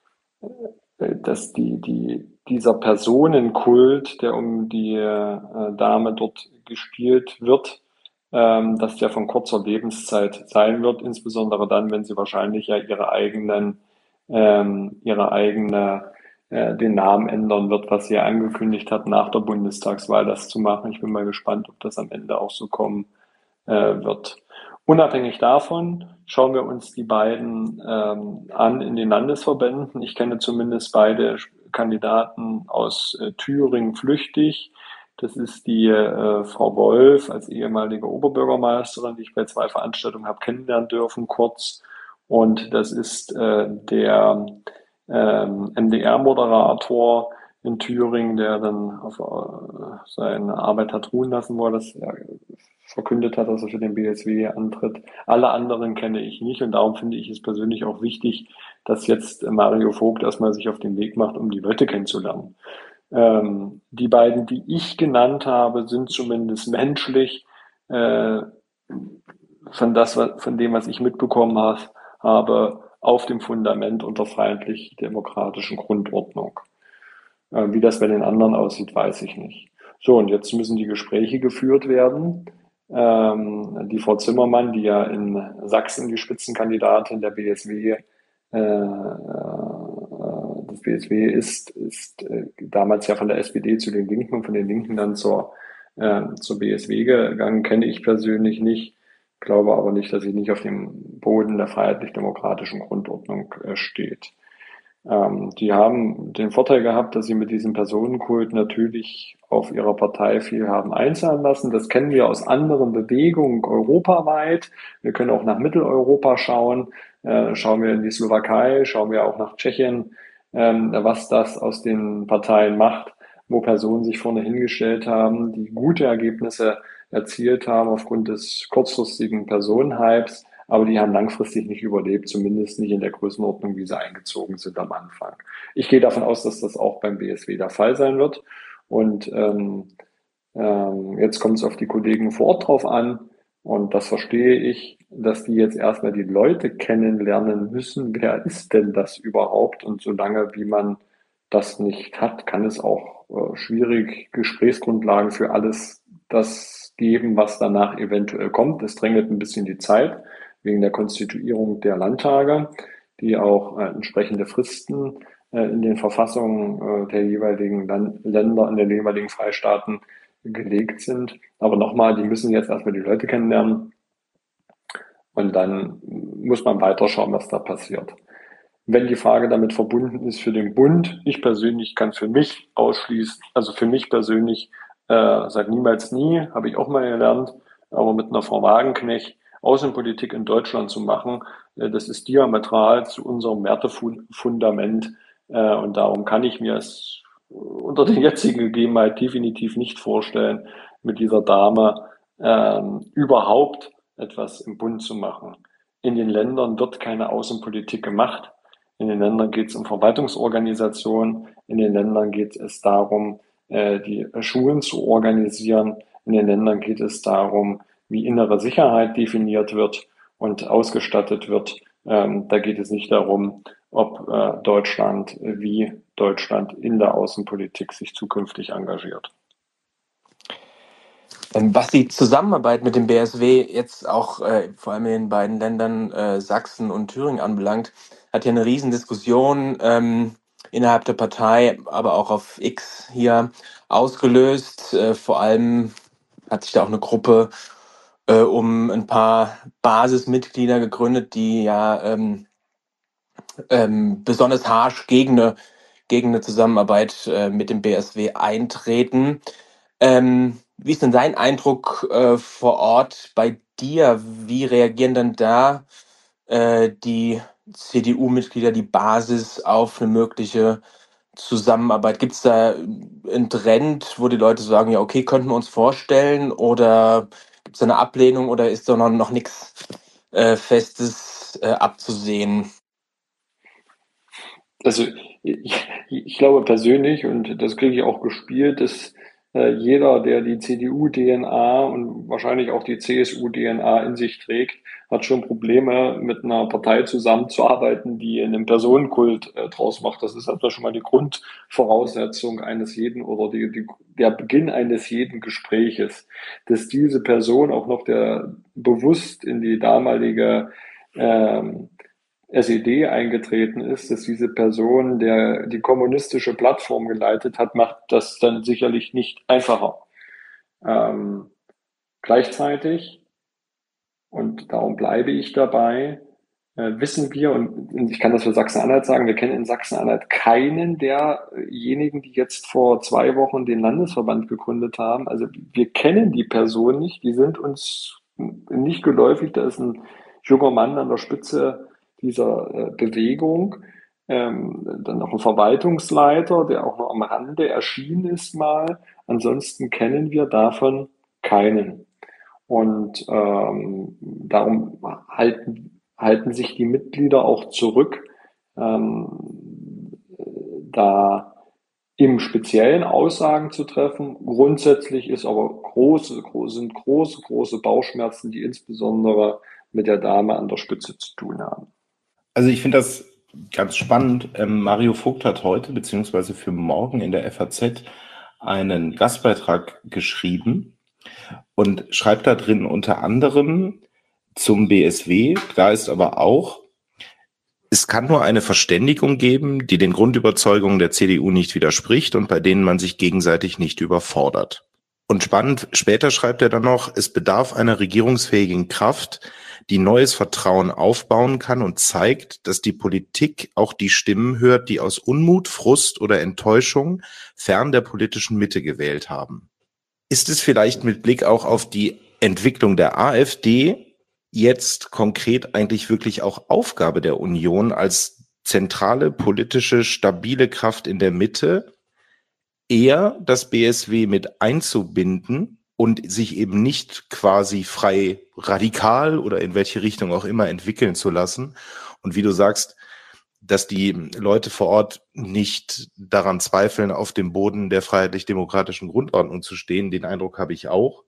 dass die, die, dieser Personenkult, der um die äh, Dame dort gespielt wird, ähm, dass der von kurzer Lebenszeit sein wird, insbesondere dann, wenn sie wahrscheinlich ja ihre eigenen, ähm, ihre eigene, äh, den Namen ändern wird, was sie ja angekündigt hat, nach der Bundestagswahl das zu machen. Ich bin mal gespannt, ob das am Ende auch so kommen äh, wird. Unabhängig davon schauen wir uns die beiden ähm, an in den Landesverbänden. Ich kenne zumindest beide Kandidaten aus äh, Thüringen flüchtig. Das ist die äh, Frau Wolf als ehemalige Oberbürgermeisterin, die ich bei zwei Veranstaltungen habe kennenlernen dürfen, kurz. Und das ist äh, der ähm, M D R-Moderator in Thüringen, der dann auf äh, seine Arbeit hat ruhen lassen, wo er das ja, verkündet hat, dass er für den B S W antritt. Alle anderen kenne ich nicht und darum finde ich es persönlich auch wichtig, dass jetzt Mario Vogt erstmal sich auf den Weg macht, um die Leute kennenzulernen. Ähm, die beiden, die ich genannt habe, sind zumindest menschlich äh, von, das, von dem, was ich mitbekommen has, habe, auf dem Fundament unter feindlich-demokratischen Grundordnung. Äh, wie das bei den anderen aussieht, weiß ich nicht. So, und jetzt müssen die Gespräche geführt werden. Ähm, die Frau Zimmermann, die ja in Sachsen die Spitzenkandidatin der B S W äh, des B S W ist, ist äh, damals ja von der S P D zu den Linken und von den Linken dann zur, äh, zur B S W gegangen, kenne ich persönlich nicht, glaube aber nicht, dass sie nicht auf dem Boden der freiheitlich-demokratischen Grundordnung äh, steht. Ähm, die haben den Vorteil gehabt, dass sie mit diesem Personenkult natürlich auf ihrer Partei viel haben einzahlen lassen. Das kennen wir aus anderen Bewegungen europaweit. Wir können auch nach Mitteleuropa schauen. Äh, schauen wir in die Slowakei, schauen wir auch nach Tschechien, ähm, was das aus den Parteien macht, wo Personen sich vorne hingestellt haben, die gute Ergebnisse erzielt haben aufgrund des kurzfristigen Personenhypes, aber die haben langfristig nicht überlebt, zumindest nicht in der Größenordnung, wie sie eingezogen sind am Anfang. Ich gehe davon aus, dass das auch beim B S W der Fall sein wird. Und ähm, ähm, jetzt kommt es auf die Kollegen vor Ort drauf an. Und das verstehe ich, dass die jetzt erstmal die Leute kennenlernen müssen. Wer ist denn das überhaupt? Und solange wie man das nicht hat, kann es auch äh, schwierig Gesprächsgrundlagen für alles das geben, was danach eventuell kommt. Es drängelt ein bisschen die Zeit wegen der Konstituierung der Landtage, die auch äh, entsprechende Fristen äh, in den Verfassungen äh, der jeweiligen Land Länder, in den jeweiligen Freistaaten gelegt sind. Aber nochmal, die müssen jetzt erstmal die Leute kennenlernen und dann muss man weiterschauen, was da passiert. Wenn die Frage damit verbunden ist für den Bund, ich persönlich kann für mich ausschließen, also für mich persönlich äh, seit niemals nie, habe ich auch mal gelernt, aber mit einer Frau Wagenknecht Außenpolitik in Deutschland zu machen, äh, das ist diametral zu unserem Wertefundament äh, und darum kann ich mir es unter den jetzigen Gegebenheiten definitiv nicht vorstellen, mit dieser Dame ähm, überhaupt etwas im Bund zu machen. In den Ländern wird keine Außenpolitik gemacht. In den Ländern geht es um Verwaltungsorganisation. In den Ländern geht es darum, äh, die Schulen zu organisieren. In den Ländern geht es darum, wie innere Sicherheit definiert wird und ausgestattet wird. Ähm, da geht es nicht darum, ob äh, Deutschland, wie Deutschland in der Außenpolitik sich zukünftig engagiert. Was die Zusammenarbeit mit dem B S W jetzt auch äh, vor allem in den beiden Ländern äh, Sachsen und Thüringen anbelangt, hat ja eine Riesendiskussion ähm, innerhalb der Partei, aber auch auf X hier ausgelöst. Äh, vor allem hat sich da auch eine Gruppe äh, um ein paar Basismitglieder gegründet, die ja ähm, ähm, besonders harsch gegen eine, gegen eine Zusammenarbeit äh, mit dem B S W eintreten. Ähm, wie ist denn dein Eindruck äh, vor Ort bei dir? Wie reagieren denn da äh, die C D U-Mitglieder, die Basis auf eine mögliche Zusammenarbeit? Gibt es da einen Trend, wo die Leute sagen, ja, okay, könnten wir uns vorstellen? Oder gibt es da eine Ablehnung oder ist da noch, noch nichts äh, Festes äh, abzusehen? Also ich, ich glaube persönlich, und das kriege ich auch gespielt, dass äh, jeder, der die C D U-D N A und wahrscheinlich auch die C S U-D N A in sich trägt, hat schon Probleme, mit einer Partei zusammenzuarbeiten, die einen Personenkult äh, draus macht. Das ist also schon mal die Grundvoraussetzung eines jeden oder die, die, der Beginn eines jeden Gespräches, dass diese Person auch noch der bewusst in die damalige ähm, S E D eingetreten ist, dass diese Person, der die kommunistische Plattform geleitet hat, macht das dann sicherlich nicht einfacher. Ähm, gleichzeitig, und darum bleibe ich dabei, äh, wissen wir, und, und ich kann das für Sachsen-Anhalt sagen, wir kennen in Sachsen-Anhalt keinen derjenigen, die jetzt vor zwei Wochen den Landesverband gegründet haben. Also wir kennen die Person nicht, die sind uns nicht geläufig. Da ist ein junger Mann an der Spitze dieser äh, Bewegung, ähm, dann noch ein Verwaltungsleiter, der auch noch am Rande erschienen ist mal. Ansonsten kennen wir davon keinen. Und ähm, darum halten, halten sich die Mitglieder auch zurück, ähm, da im Speziellen Aussagen zu treffen. Grundsätzlich ist aber große, große, sind große, große Bauchschmerzen, die insbesondere mit der Dame an der Spitze zu tun haben. Also ich finde das ganz spannend. Ähm, Mario Vogt hat heute beziehungsweise für morgen in der F A Z einen Gastbeitrag geschrieben und schreibt da drin unter anderem zum B S W. Klar ist aber auch, es kann nur eine Verständigung geben, die den Grundüberzeugungen der C D U nicht widerspricht und bei denen man sich gegenseitig nicht überfordert. Und spannend, später schreibt er dann noch, es bedarf einer regierungsfähigen Kraft, die neues Vertrauen aufbauen kann und zeigt, dass die Politik auch die Stimmen hört, die aus Unmut, Frust oder Enttäuschung fern der politischen Mitte gewählt haben. Ist es vielleicht mit Blick auch auf die Entwicklung der AfD jetzt konkret eigentlich wirklich auch Aufgabe der Union als zentrale politische stabile Kraft in der Mitte, eher das B S W mit einzubinden und sich eben nicht quasi frei radikal oder in welche Richtung auch immer entwickeln zu lassen? Und wie du sagst, dass die Leute vor Ort nicht daran zweifeln, auf dem Boden der freiheitlich-demokratischen Grundordnung zu stehen, den Eindruck habe ich auch.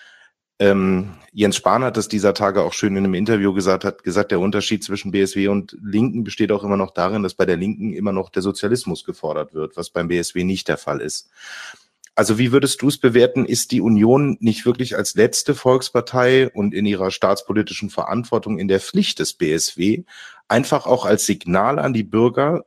Ähm, Jens Spahn hat das dieser Tage auch schön in einem Interview gesagt, hat gesagt, der Unterschied zwischen B S W und Linken besteht auch immer noch darin, dass bei der Linken immer noch der Sozialismus gefordert wird, was beim B S W nicht der Fall ist. Also wie würdest du es bewerten? Ist die Union nicht wirklich als letzte Volkspartei und in ihrer staatspolitischen Verantwortung in der Pflicht des B S W, einfach auch als Signal an die Bürger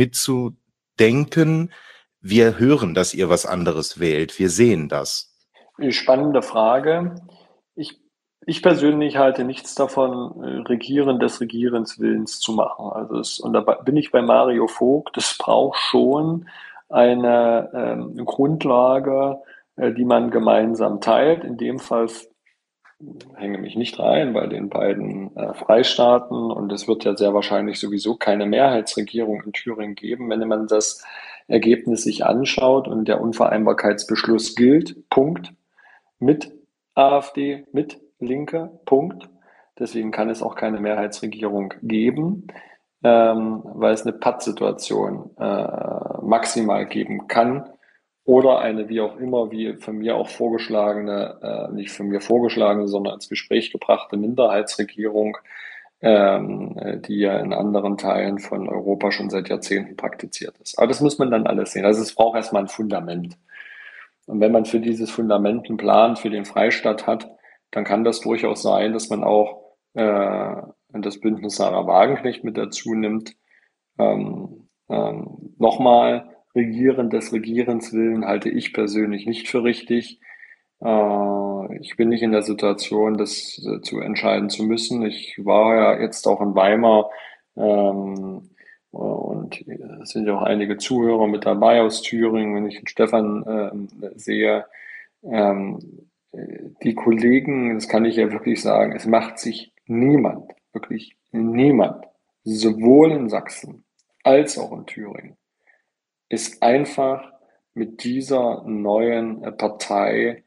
mitzudenken, wir hören, dass ihr was anderes wählt, wir sehen das? Spannende Frage. Ich, ich persönlich halte nichts davon, äh, Regieren des Regierens Willens zu machen. Also es, und da bin ich bei Mario Vogt. Es braucht schon eine ähm, Grundlage, äh, die man gemeinsam teilt. In dem Fall hänge mich nicht rein bei den beiden äh, Freistaaten, und es wird ja sehr wahrscheinlich sowieso keine Mehrheitsregierung in Thüringen geben, wenn man das Ergebnis sich anschaut und der Unvereinbarkeitsbeschluss gilt. Punkt. Mit AfD, mit Linke, Punkt. Deswegen kann es auch keine Mehrheitsregierung geben, ähm, weil es eine Pattsituation äh, maximal geben kann oder eine wie auch immer, wie von mir auch vorgeschlagene, äh, nicht von mir vorgeschlagene, sondern ins Gespräch gebrachte Minderheitsregierung, ähm, die ja in anderen Teilen von Europa schon seit Jahrzehnten praktiziert ist. Aber das muss man dann alles sehen. Also es braucht erstmal ein Fundament. Und wenn man für dieses Fundament einen Plan für den Freistaat hat, dann kann das durchaus sein, dass man auch äh, das Bündnis Sarah Wagenknecht mit dazu nimmt. Ähm, ähm, nochmal, Regieren des Regierens willen halte ich persönlich nicht für richtig. Äh, ich bin nicht in der Situation, das äh, zu entscheiden zu müssen. Ich war ja jetzt auch in Weimar ähm, und es sind ja auch einige Zuhörer mit dabei aus Thüringen, wenn ich den Stefan äh, sehe. Ähm, die Kollegen, das kann ich ja wirklich sagen, es macht sich niemand, wirklich niemand, sowohl in Sachsen als auch in Thüringen, ist einfach mit dieser neuen Partei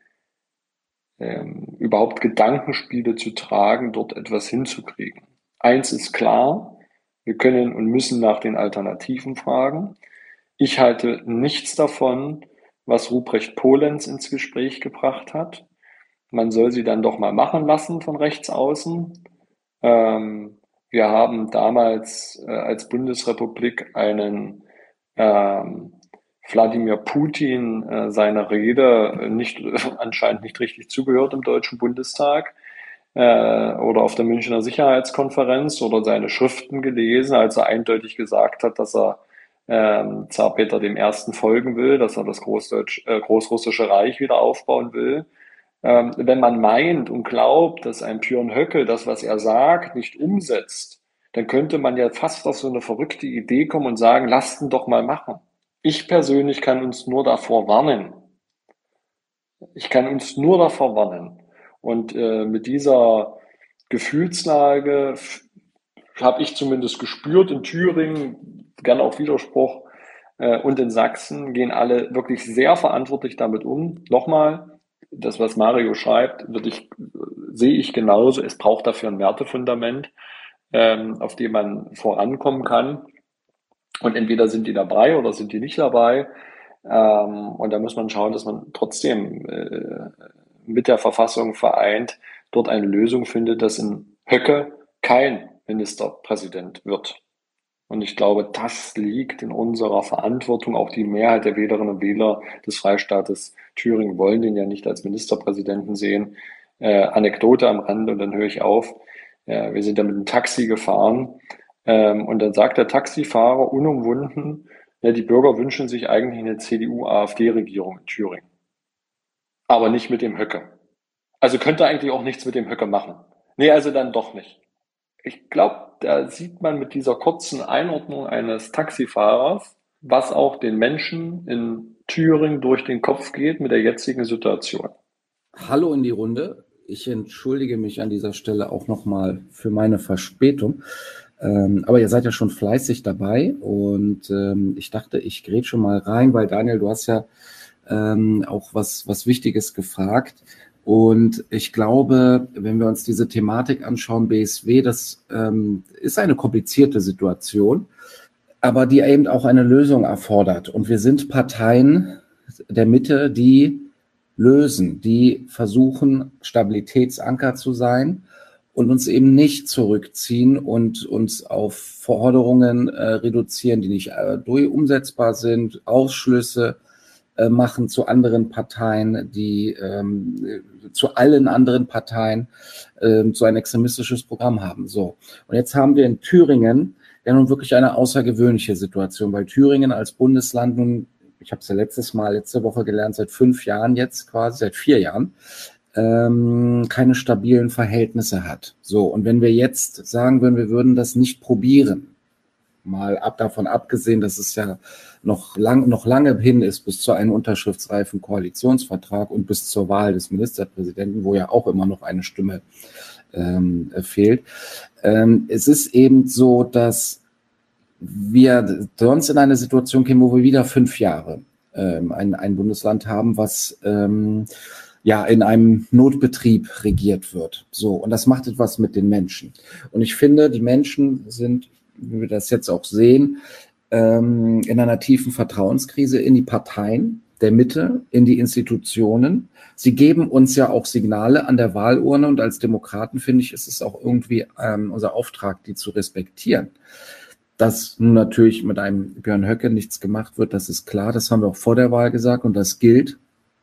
ähm, überhaupt Gedankenspiele zu tragen, dort etwas hinzukriegen. Eins ist klar, wir können und müssen nach den Alternativen fragen. Ich halte nichts davon, was Ruprecht Polenz ins Gespräch gebracht hat. Man soll sie dann doch mal machen lassen von rechts außen. Ähm, wir haben damals äh, als Bundesrepublik einen ähm, Wladimir Putin äh, seiner Rede nicht, äh, anscheinend nicht richtig zugehört im Deutschen Bundestag äh, oder auf der Münchner Sicherheitskonferenz oder seine Schriften gelesen, als er eindeutig gesagt hat, dass er ähm, Zar Peter dem Ersten folgen will, dass er das Großdeutsch, äh, Großrussische Reich wieder aufbauen will. Ähm, wenn man meint und glaubt, dass ein Björn Höcke das, was er sagt, nicht umsetzt, dann könnte man ja fast auf so eine verrückte Idee kommen und sagen, lasst ihn doch mal machen. Ich persönlich kann uns nur davor warnen. Ich kann uns nur davor warnen. Und äh, mit dieser Gefühlslage habe ich zumindest gespürt in Thüringen, gerne auch Widerspruch, äh, und in Sachsen gehen alle wirklich sehr verantwortlich damit um. Nochmal, das, was Mario schreibt, würde ich, sehe ich genauso. Es braucht dafür ein Wertefundament, ähm, auf dem man vorankommen kann. Und entweder sind die dabei oder sind die nicht dabei. Ähm, und da muss man schauen, dass man trotzdem äh, mit der Verfassung vereint dort eine Lösung findet, dass in Höcke kein Ministerpräsident wird. Und ich glaube, das liegt in unserer Verantwortung. Auch die Mehrheit der Wählerinnen und Wähler des Freistaates Thüringen wollen den ja nicht als Ministerpräsidenten sehen. Äh, Anekdote am Rande und dann höre ich auf. Äh, wir sind ja mit dem Taxi gefahren ähm, und dann sagt der Taxifahrer unumwunden, ja, die Bürger wünschen sich eigentlich eine C D U-A f D-Regierung in Thüringen. Aber nicht mit dem Höcke. Also könnte eigentlich auch nichts mit dem Höcke machen. Nee, also dann doch nicht. Ich glaube, da sieht man mit dieser kurzen Einordnung eines Taxifahrers, was auch den Menschen in Thüringen durch den Kopf geht mit der jetzigen Situation. Hallo in die Runde. Ich entschuldige mich an dieser Stelle auch nochmal für meine Verspätung. Ähm, aber ihr seid ja schon fleißig dabei und ähm, ich dachte, ich grätsche mal rein, weil Daniel, du hast ja ähm, auch was, was Wichtiges gefragt. Und ich glaube, wenn wir uns diese Thematik anschauen, B S W, das ähm, ist eine komplizierte Situation, aber die eben auch eine Lösung erfordert. Und wir sind Parteien der Mitte, die lösen, die versuchen, Stabilitätsanker zu sein und uns eben nicht zurückziehen und uns auf Forderungen äh, reduzieren, die nicht äh, durch umsetzbar sind, Ausschlüsse äh, machen zu anderen Parteien, die ähm, zu allen anderen Parteien äh, so ein extremistisches Programm haben. So. Und jetzt haben wir in Thüringen ja nun wirklich eine außergewöhnliche Situation, weil Thüringen als Bundesland nun, ich habe es ja letztes Mal, letzte Woche gelernt, seit fünf Jahren jetzt quasi, seit vier Jahren, ähm, keine stabilen Verhältnisse hat. So, und wenn wir jetzt sagen würden, wir würden das nicht probieren, mal ab davon abgesehen, dass es ja noch lang, noch lange hin ist bis zu einem unterschriftsreifen Koalitionsvertrag und bis zur Wahl des Ministerpräsidenten, wo ja auch immer noch eine Stimme ähm, fehlt. Ähm, es ist eben so, dass wir sonst in eine Situation kämen, wo wir wieder fünf Jahre ähm, ein, ein Bundesland haben, was ähm, ja in einem Notbetrieb regiert wird. So, und das macht etwas mit den Menschen. Und ich finde, die Menschen sind, wie wir das jetzt auch sehen, ähm, in einer tiefen Vertrauenskrise in die Parteien. der Mitte in die Institutionen. Sie geben uns ja auch Signale an der Wahlurne und als Demokraten, finde ich, ist es auch irgendwie ähm, unser Auftrag, die zu respektieren. Dass nun natürlich mit einem Björn Höcke nichts gemacht wird, das ist klar, das haben wir auch vor der Wahl gesagt und das gilt.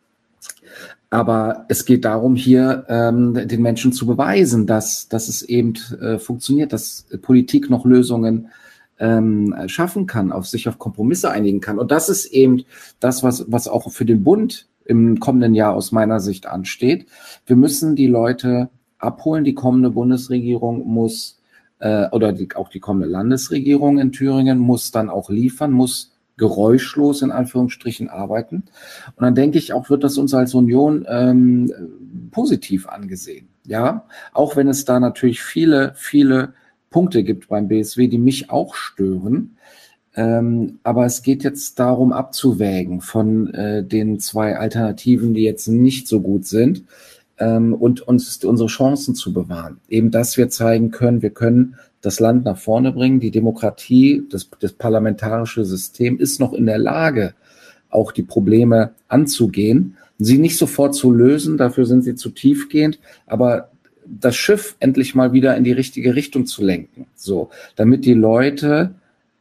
Aber es geht darum, hier ähm, den Menschen zu beweisen, dass, dass es eben äh, funktioniert, dass Politik noch Lösungen ähm, schaffen kann, auf sich auf Kompromisse einigen kann. Und das ist eben das, was, was auch für den Bund im kommenden Jahr aus meiner Sicht ansteht. Wir müssen die Leute abholen. Die kommende Bundesregierung muss, äh, oder die, auch die kommende Landesregierung in Thüringen muss dann auch liefern, muss geräuschlos in Anführungsstrichen arbeiten. Und dann denke ich auch, wird das uns als Union ähm, positiv angesehen. Ja, auch wenn es da natürlich viele, viele Punkte gibt beim B S W, die mich auch stören. Ähm, aber es geht jetzt darum, abzuwägen von äh, den zwei Alternativen, die jetzt nicht so gut sind, ähm, und uns unsere Chancen zu bewahren. Eben, dass wir zeigen können, wir können das Land nach vorne bringen. Die Demokratie, das, das parlamentarische System ist noch in der Lage, auch die Probleme anzugehen, sie nicht sofort zu lösen, dafür sind sie zu tiefgehend, aber das Schiff endlich mal wieder in die richtige Richtung zu lenken, so, damit die Leute,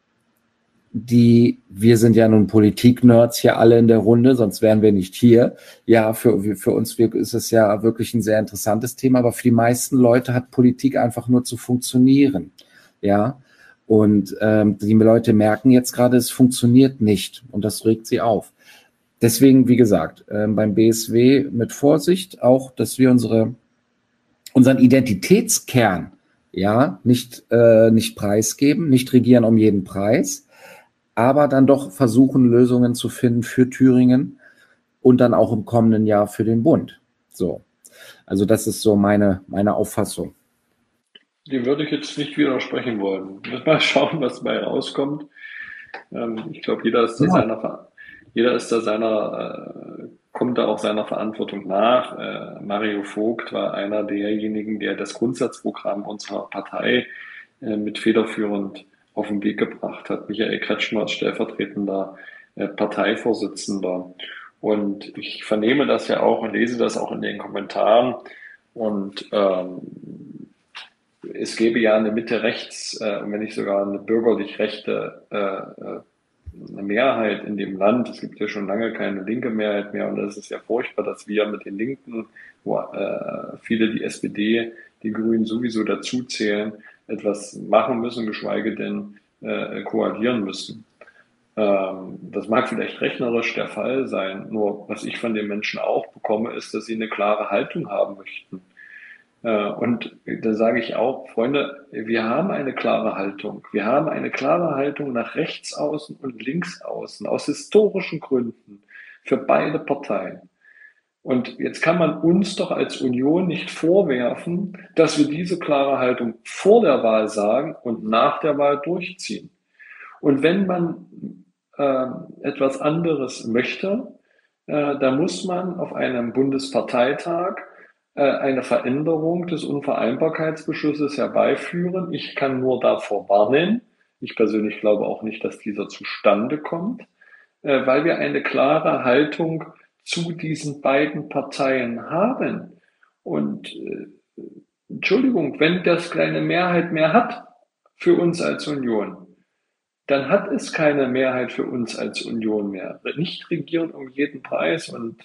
die, wir sind ja nun Politik-Nerds hier alle in der Runde, sonst wären wir nicht hier. Ja, für, für uns ist es ja wirklich ein sehr interessantes Thema, aber für die meisten Leute hat Politik einfach nur zu funktionieren. Ja, und ähm, die Leute merken jetzt gerade, es funktioniert nicht und das regt sie auf. Deswegen, wie gesagt, ähm, beim B S W mit Vorsicht auch, dass wir unsere, unseren Identitätskern, ja, nicht, äh, nicht preisgeben, nicht regieren um jeden Preis, aber dann doch versuchen, Lösungen zu finden für Thüringen und dann auch im kommenden Jahr für den Bund. So, also das ist so meine, meine Auffassung. Dem würde ich jetzt nicht widersprechen wollen. Mal schauen, was dabei rauskommt. Ähm, ich glaube, jeder ist da ja. seiner, jeder ist da seiner, äh, kommt da auch seiner Verantwortung nach. Äh, Mario Vogt war einer derjenigen, der das Grundsatzprogramm unserer Partei äh, mit federführend auf den Weg gebracht hat. Michael Kretschmer als stellvertretender äh, Parteivorsitzender. Und ich vernehme das ja auch und lese das auch in den Kommentaren. Und ähm, es gäbe ja eine Mitte-Rechts, äh, wenn nicht sogar eine bürgerlich-rechte äh, eine Mehrheit in dem Land. Es gibt ja schon lange keine linke Mehrheit mehr und das ist ja furchtbar, dass wir mit den Linken, wo äh, viele die S P D, die Grünen sowieso dazu zählen, etwas machen müssen, geschweige denn äh, koalieren müssen. Ähm, das mag vielleicht rechnerisch der Fall sein, nur was ich von den Menschen auch bekomme, ist, dass sie eine klare Haltung haben möchten. Und da sage ich auch, Freunde, wir haben eine klare Haltung. Wir haben eine klare Haltung nach rechts außen und links außen, aus historischen Gründen, für beide Parteien. Und jetzt kann man uns doch als Union nicht vorwerfen, dass wir diese klare Haltung vor der Wahl sagen und nach der Wahl durchziehen. Und wenn man äh, etwas anderes möchte, äh, dann muss man auf einem Bundesparteitag eine Veränderung des Unvereinbarkeitsbeschlusses herbeiführen. Ich kann nur davor warnen. Ich persönlich glaube auch nicht, dass dieser zustande kommt, weil wir eine klare Haltung zu diesen beiden Parteien haben. Und Entschuldigung, wenn das keine Mehrheit mehr hat für uns als Union, dann hat es keine Mehrheit für uns als Union mehr. Nicht regieren um jeden Preis und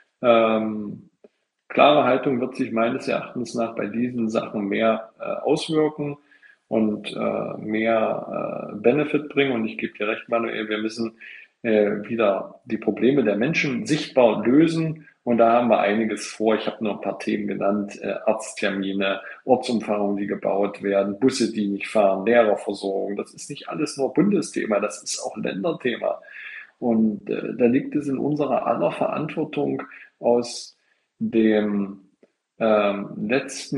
ähm, klare Haltung wird sich meines Erachtens nach bei diesen Sachen mehr äh, auswirken und äh, mehr äh, Benefit bringen. Und ich gebe dir recht, Manuel, wir müssen äh, wieder die Probleme der Menschen sichtbar lösen. Und da haben wir einiges vor. Ich habe nur ein paar Themen genannt. Äh, Arzttermine, Ortsumfahrungen, die gebaut werden, Busse, die nicht fahren, Lehrerversorgung. Das ist nicht alles nur Bundesthema, das ist auch Länderthema. Und äh, da liegt es in unserer aller Verantwortung, aus dem ähm, letzten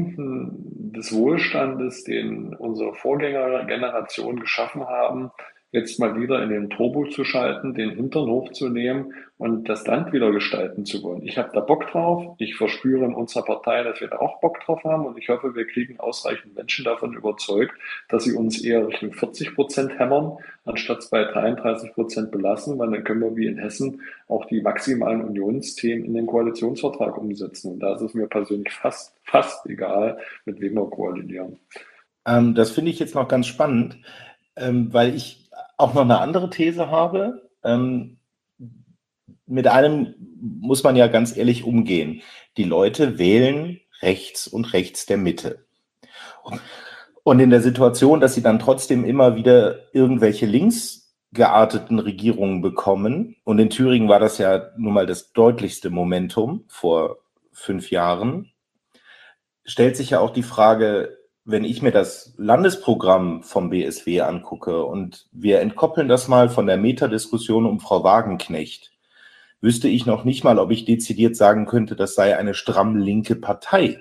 Jahrzehnten des Wohlstandes, den unsere Vorgängergeneration geschaffen haben, jetzt mal wieder in den Turbo zu schalten, den Hintern hochzunehmen und das Land wieder gestalten zu wollen. Ich habe da Bock drauf. Ich verspüre in unserer Partei, dass wir da auch Bock drauf haben und ich hoffe, wir kriegen ausreichend Menschen davon überzeugt, dass sie uns eher Richtung vierzig Prozent hämmern, anstatt bei dreiunddreißig Prozent belassen, weil dann können wir wie in Hessen auch die maximalen Unionsthemen in den Koalitionsvertrag umsetzen. Und da ist es mir persönlich fast, fast egal, mit wem wir koalidieren. Ähm, das finde ich jetzt noch ganz spannend, ähm, weil ich auch noch eine andere These habe. Ähm, mit einem muss man ja ganz ehrlich umgehen. Die Leute wählen rechts und rechts der Mitte. Und in der Situation, dass sie dann trotzdem immer wieder irgendwelche links gearteten Regierungen bekommen, und in Thüringen war das ja nun mal das deutlichste Momentum vor fünf Jahren, stellt sich ja auch die Frage, wenn ich mir das Landesprogramm vom B S W angucke und wir entkoppeln das mal von der Metadiskussion um Frau Wagenknecht, wüsste ich noch nicht mal, ob ich dezidiert sagen könnte, das sei eine stramm linke Partei.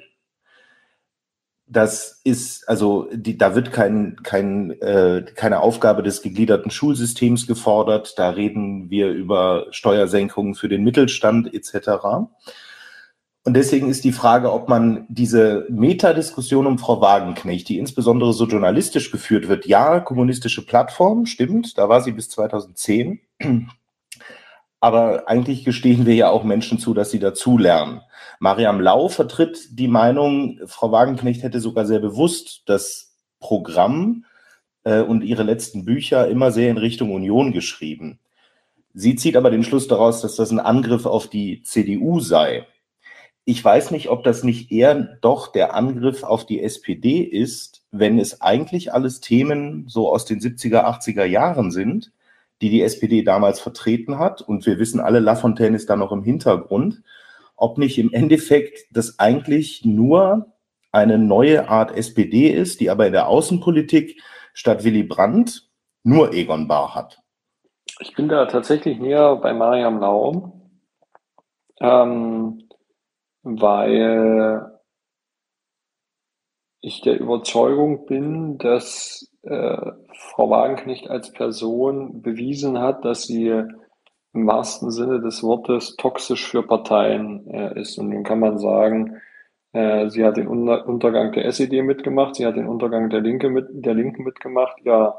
Das ist, also die, da wird kein, kein, äh, keine Aufgabe des gegliederten Schulsystems gefordert. Da reden wir über Steuersenkungen für den Mittelstand et cetera. Und deswegen ist die Frage, ob man diese Metadiskussion um Frau Wagenknecht, die insbesondere so journalistisch geführt wird, ja, kommunistische Plattform, stimmt, da war sie bis zweitausendzehn. Aber eigentlich gestehen wir ja auch Menschen zu, dass sie dazulernen. Mariam Lau vertritt die Meinung, Frau Wagenknecht hätte sogar sehr bewusst das Programm äh, und ihre letzten Bücher immer sehr in Richtung Union geschrieben. Sie zieht aber den Schluss daraus, dass das ein Angriff auf die C D U sei. Ich weiß nicht, ob das nicht eher doch der Angriff auf die S P D ist, wenn es eigentlich alles Themen so aus den siebziger, achtziger Jahren sind, die die S P D damals vertreten hat. Und wir wissen alle, Lafontaine ist da noch im Hintergrund. Ob nicht im Endeffekt das eigentlich nur eine neue Art S P D ist, die aber in der Außenpolitik statt Willy Brandt nur Egon Bahr hat. Ich bin da tatsächlich näher bei Mariam Lau, ähm, weil ich der Überzeugung bin, dass äh, Frau Wagenknecht als Person bewiesen hat, dass sie im wahrsten Sinne des Wortes toxisch für Parteien äh, ist. Und nun kann man sagen, äh, sie hat den Unter Untergang der S E D mitgemacht, sie hat den Untergang der Linke mit, der Linken mitgemacht. Ja,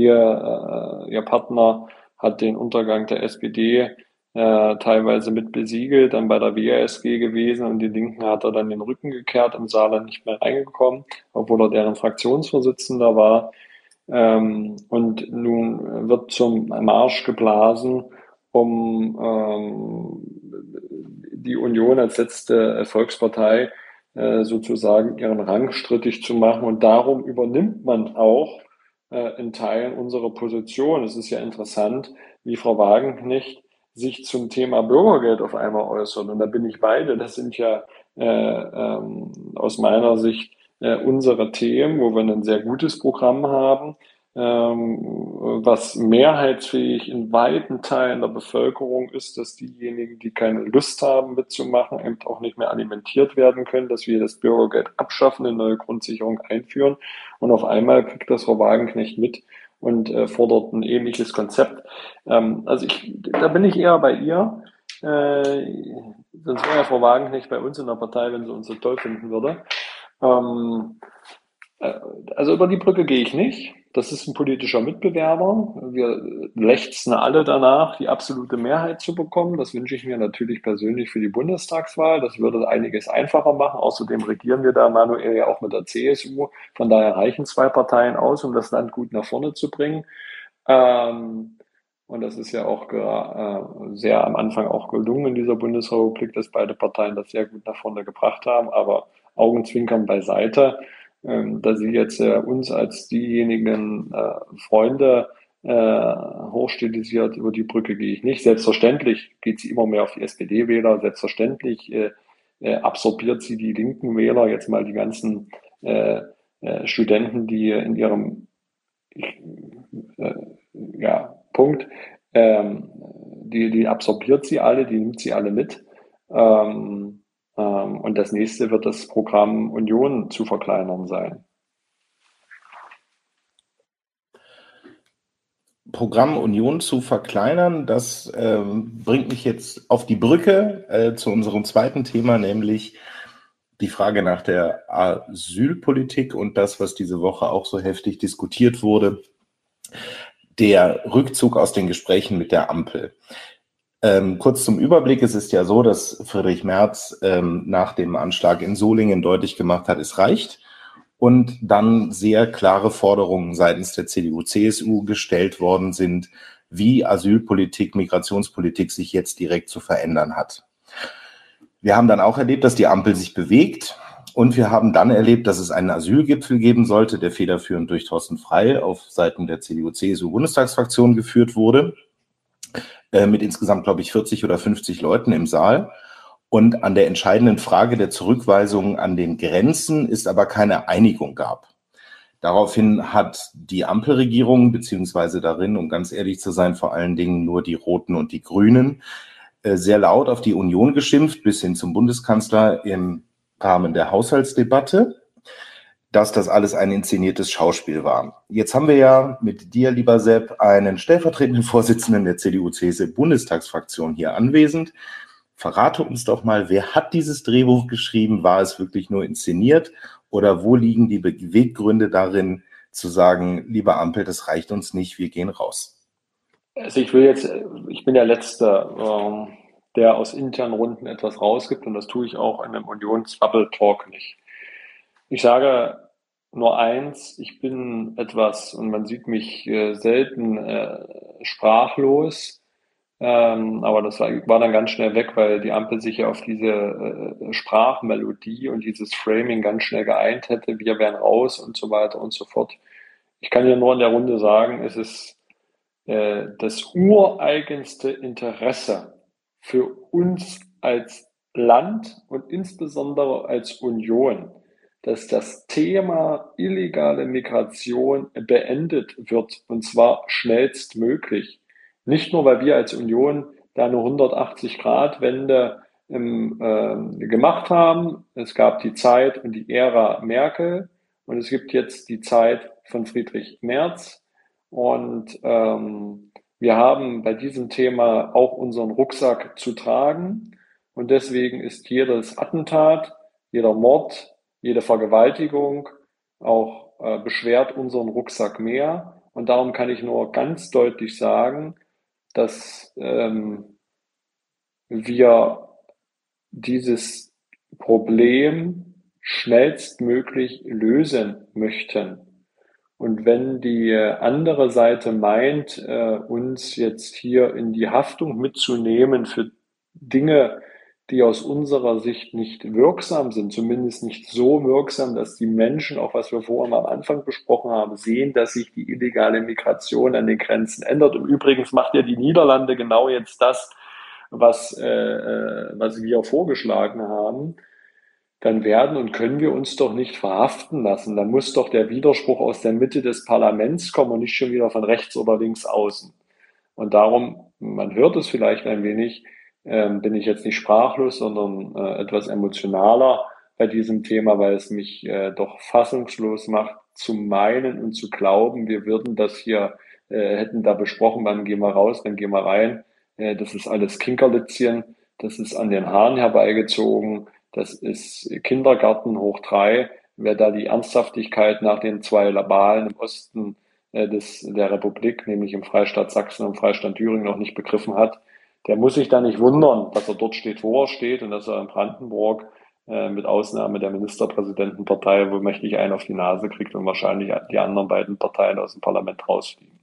ihr, äh, ihr Partner hat den Untergang der S P D äh, teilweise mit besiegelt, dann bei der W A S G gewesen und die Linken hat er dann den Rücken gekehrt, im Saarland nicht mehr reingekommen, obwohl er deren Fraktionsvorsitzender war. Ähm, und nun wird zum Marsch geblasen, um ähm, die Union als letzte Volkspartei äh, sozusagen ihren Rang strittig zu machen. Und darum übernimmt man auch äh, in Teilen unsere Position. Es ist ja interessant, wie Frau Wagenknecht sich zum Thema Bürgergeld auf einmal äußert. Und da bin ich beide. Das sind ja äh, ähm, aus meiner Sicht äh, unsere Themen, wo wir ein sehr gutes Programm haben, ähm, was mehrheitsfähig in weiten Teilen der Bevölkerung ist, dass diejenigen, die keine Lust haben mitzumachen, eben auch nicht mehr alimentiert werden können, dass wir das Bürgergeld abschaffen, eine neue Grundsicherung einführen. Und auf einmal kriegt das Frau Wagenknecht mit und äh, fordert ein ähnliches Konzept. Ähm, also ich, da bin ich eher bei ihr. Äh, sonst wäre ja Frau Wagenknecht bei uns in der Partei, wenn sie uns so toll finden würde. Ähm, äh, also über die Brücke gehe ich nicht. Das ist ein politischer Mitbewerber. Wir lechzen alle danach, die absolute Mehrheit zu bekommen. Das wünsche ich mir natürlich persönlich für die Bundestagswahl. Das würde einiges einfacher machen. Außerdem regieren wir da, Manuel, ja auch mit der C S U. Von daher reichen zwei Parteien aus, um das Land gut nach vorne zu bringen. Ähm, und das ist ja auch äh, sehr am Anfang auch gelungen in dieser Bundesrepublik, dass beide Parteien das sehr gut nach vorne gebracht haben. Aber Augenzwinkern beiseite. Ähm, da sie jetzt äh, uns als diejenigen äh, Freunde äh, hochstilisiert, über die Brücke gehe ich nicht. Selbstverständlich geht sie immer mehr auf die S P D-Wähler, selbstverständlich äh, äh, absorbiert sie die linken Wähler, jetzt mal die ganzen äh, äh, Studenten, die in ihrem äh, ja, Punkt, ähm, die, die absorbiert sie alle, die nimmt sie alle mit. Ähm, Und das nächste wird das Programm Union zu verkleinern sein. Programm Union zu verkleinern, das ähm, bringt mich jetzt auf die Brücke äh, zu unserem zweiten Thema, nämlich die Frage nach der Asylpolitik und das, was diese Woche auch so heftig diskutiert wurde, der Rückzug aus den Gesprächen mit der Ampel. Ähm, kurz zum Überblick, es ist ja so, dass Friedrich Merz ähm, nach dem Anschlag in Solingen deutlich gemacht hat, es reicht. Und dann sehr klare Forderungen seitens der C D U, C S U gestellt worden sind, wie Asylpolitik, Migrationspolitik sich jetzt direkt zu verändern hat. Wir haben dann auch erlebt, dass die Ampel sich bewegt und wir haben dann erlebt, dass es einen Asylgipfel geben sollte, der federführend durch Thorsten Frey auf Seiten der C D U, C S U Bundestagsfraktion geführt wurde, äh, mit insgesamt, glaube ich, vierzig oder fünfzig Leuten im Saal. Und an der entscheidenden Frage der Zurückweisung an den Grenzen ist aber keine Einigung gab. Daraufhin hat die Ampelregierung, beziehungsweise darin, um ganz ehrlich zu sein, vor allen Dingen nur die Roten und die Grünen, sehr laut auf die Union geschimpft, bis hin zum Bundeskanzler im Rahmen der Haushaltsdebatte, dass das alles ein inszeniertes Schauspiel war. Jetzt haben wir ja mit dir, lieber Sepp, einen stellvertretenden Vorsitzenden der C D U C S U Bundestagsfraktion hier anwesend. Verrate uns doch mal, wer hat dieses Drehbuch geschrieben? War es wirklich nur inszeniert? Oder wo liegen die Beweggründe darin, zu sagen, lieber Ampel, das reicht uns nicht, wir gehen raus? Also ich will jetzt, ich bin der Letzte, ähm, der aus internen Runden etwas rausgibt und das tue ich auch in einem Unions-Bubble-Talk nicht. Ich sage nur eins, ich bin etwas, und man sieht mich äh, selten äh, sprachlos, Ähm, aber das war, war dann ganz schnell weg, weil die Ampel sich ja auf diese äh, Sprachmelodie und dieses Framing ganz schnell geeint hätte. Wir wären raus und so weiter und so fort. Ich kann hier nur in der Runde sagen, es ist äh, das ureigenste Interesse für uns als Land und insbesondere als Union, dass das Thema illegale Migration beendet wird, und zwar schnellstmöglich. Nicht nur, weil wir als Union da eine hundertachtzig-Grad-Wende ähm, äh, gemacht haben. Es gab die Zeit und die Ära Merkel und es gibt jetzt die Zeit von Friedrich Merz. Und ähm, wir haben bei diesem Thema auch unseren Rucksack zu tragen. Und deswegen ist jedes Attentat, jeder Mord, jede Vergewaltigung auch äh, beschwert unseren Rucksack mehr. Und darum kann ich nur ganz deutlich sagen, dass ähm, wir dieses Problem schnellstmöglich lösen möchten. Und wenn die andere Seite meint, äh, uns jetzt hier in die Haftung mitzunehmen für Dinge, die aus unserer Sicht nicht wirksam sind, zumindest nicht so wirksam, dass die Menschen, auch was wir vorhin am Anfang besprochen haben, sehen, dass sich die illegale Migration an den Grenzen ändert. Und übrigens macht ja die Niederlande genau jetzt das, was, äh, was wir vorgeschlagen haben. Dann werden und können wir uns doch nicht verhaften lassen. Dann muss doch der Widerspruch aus der Mitte des Parlaments kommen und nicht schon wieder von rechts oder links außen. Und darum, man hört es vielleicht ein wenig, ähm, bin ich jetzt nicht sprachlos, sondern äh, etwas emotionaler bei diesem Thema, weil es mich äh, doch fassungslos macht, zu meinen und zu glauben, wir würden das hier, äh, hätten da besprochen, wann gehen wir raus, wann gehen wir rein. Äh, das ist alles Kinkerlitzchen, das ist an den Haaren herbeigezogen, das ist Kindergarten hoch drei. Wer da die Ernsthaftigkeit nach den zwei Wahlen im Osten äh, des, der Republik, nämlich im Freistaat Sachsen und im Freistaat Thüringen, noch nicht begriffen hat, der muss sich da nicht wundern, dass er dort steht, wo er steht und dass er in Brandenburg äh, mit Ausnahme der Ministerpräsidentenpartei wohl mächtig einen auf die Nase kriegt und wahrscheinlich die anderen beiden Parteien aus dem Parlament rausfliegen.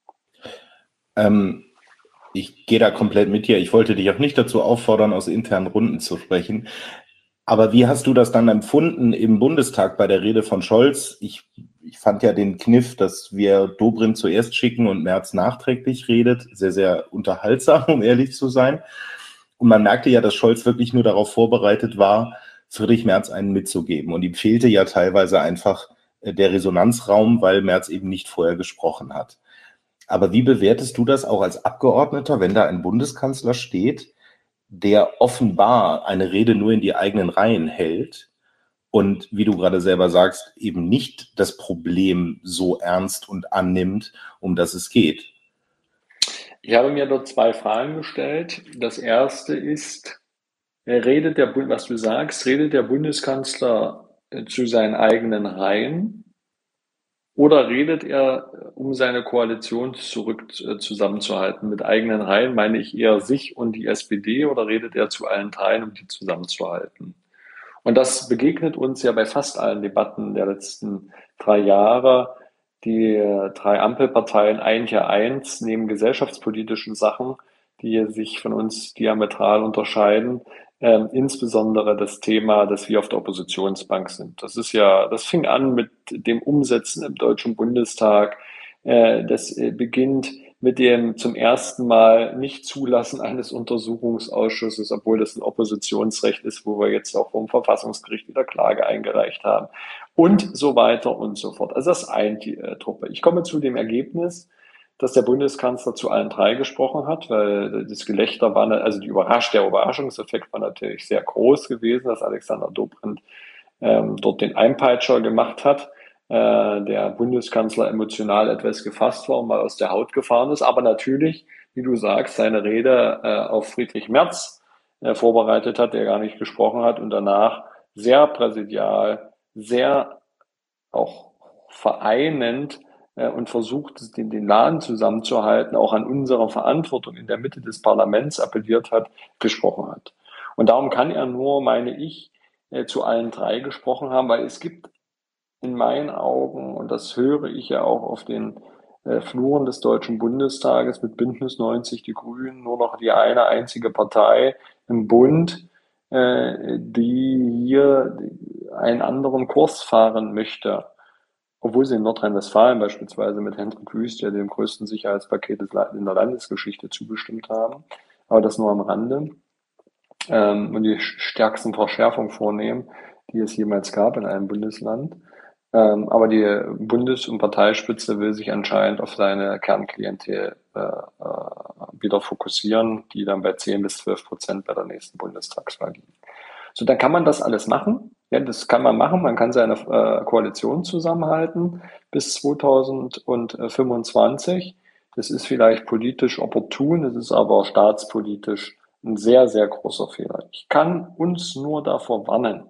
Ähm, ich gehe da komplett mit dir. Ich wollte dich auch nicht dazu auffordern, aus internen Runden zu sprechen. Aber wie hast du das dann empfunden im Bundestag bei der Rede von Scholz? Ich, ich fand ja den Kniff, dass wir Dobrindt zuerst schicken und Merz nachträglich redet, sehr, sehr unterhaltsam, um ehrlich zu sein. Und man merkte ja, dass Scholz wirklich nur darauf vorbereitet war, Friedrich Merz einen mitzugeben. Und ihm fehlte ja teilweise einfach der Resonanzraum, weil Merz eben nicht vorher gesprochen hat. Aber wie bewertest du das auch als Abgeordneter, wenn da ein Bundeskanzler steht, der offenbar eine Rede nur in die eigenen Reihen hält und, wie du gerade selber sagst, eben nicht das Problem so ernst und annimmt, um das es geht? Ich habe mir dort zwei Fragen gestellt. Das erste ist, redet der, was du sagst, redet der Bundeskanzler zu seinen eigenen Reihen oder redet er, um seine Koalition zurück zusammenzuhalten? Mit eigenen Reihen meine ich eher sich und die S P D, oder redet er zu allen dreien, um die zusammenzuhalten? Und das begegnet uns ja bei fast allen Debatten der letzten drei Jahre. Die drei Ampelparteien eint ja eins, neben gesellschaftspolitischen Sachen, die sich von uns diametral unterscheiden, äh, insbesondere das Thema, dass wir auf der Oppositionsbank sind. Das ist ja, das fing an mit dem Umsetzen im Deutschen Bundestag. Äh, das äh, beginnt mit dem zum ersten Mal Nicht-Zulassen eines Untersuchungsausschusses, obwohl das ein Oppositionsrecht ist, wo wir jetzt auch vom Verfassungsgericht wieder Klage eingereicht haben und so weiter und so fort. Also das eint die äh, Truppe. Ich komme zu dem Ergebnis, dass der Bundeskanzler zu allen drei gesprochen hat, weil das Gelächter war, also die Überrasch, der Überraschungseffekt war natürlich sehr groß gewesen, dass Alexander Dobrindt ähm, dort den Einpeitscher gemacht hat. Der Bundeskanzler emotional etwas gefasst war und mal aus der Haut gefahren ist. Aber natürlich, wie du sagst, seine Rede äh, auf Friedrich Merz äh, vorbereitet hat, der gar nicht gesprochen hat und danach sehr präsidial, sehr auch vereinend äh, und versucht, den, den Laden zusammenzuhalten, auch an unserer Verantwortung in der Mitte des Parlaments appelliert hat, gesprochen hat. Und darum kann er nur, meine ich, äh, zu allen drei gesprochen haben, weil es gibt in meinen Augen, und das höre ich ja auch auf den äh, Fluren des Deutschen Bundestages mit Bündnis neunzig, die Grünen, nur noch die eine einzige Partei im Bund, äh, die hier einen anderen Kurs fahren möchte. Obwohl sie in Nordrhein-Westfalen beispielsweise mit Hendrik Wüst ja dem größten Sicherheitspaket in der Landesgeschichte zugestimmt haben. Aber das nur am Rande. Ähm, und die stärksten Verschärfungen vornehmen, die es jemals gab in einem Bundesland. Ähm, aber die Bundes- und Parteispitze will sich anscheinend auf seine Kernklientel äh, äh, wieder fokussieren, die dann bei zehn bis zwölf Prozent bei der nächsten Bundestagswahl liegen. So, dann kann man das alles machen. Ja, das kann man machen. Man kann seine äh, Koalition zusammenhalten bis zweitausendfünfundzwanzig. Das ist vielleicht politisch opportun, es ist aber staatspolitisch ein sehr, sehr großer Fehler. Ich kann uns nur davor warnen,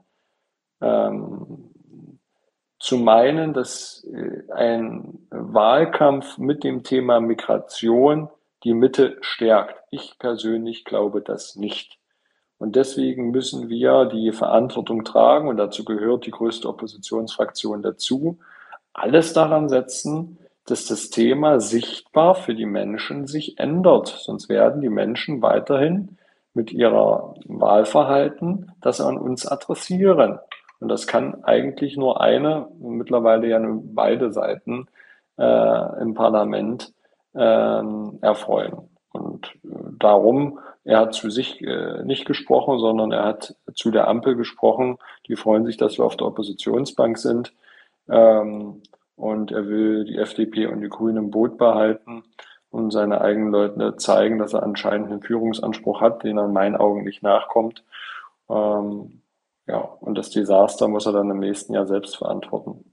ähm, zu meinen, dass ein Wahlkampf mit dem Thema Migration die Mitte stärkt. Ich persönlich glaube das nicht. Und deswegen müssen wir die Verantwortung tragen, und dazu gehört die größte Oppositionsfraktion dazu, alles daran setzen, dass das Thema sichtbar für die Menschen sich ändert. Sonst werden die Menschen weiterhin mit ihrer Wahlverhalten das an uns adressieren. Und das kann eigentlich nur eine, mittlerweile ja nur beide Seiten äh, im Parlament äh, erfreuen. Und äh, darum, er hat zu sich äh, nicht gesprochen, sondern er hat zu der Ampel gesprochen. Die freuen sich, dass wir auf der Oppositionsbank sind. Ähm, und er will die F D P und die Grünen im Boot behalten und seine eigenen Leute zeigen, dass er anscheinend einen Führungsanspruch hat, den er in meinen Augen nicht nachkommt. Ähm, Ja, und das Desaster muss er dann im nächsten Jahr selbst verantworten.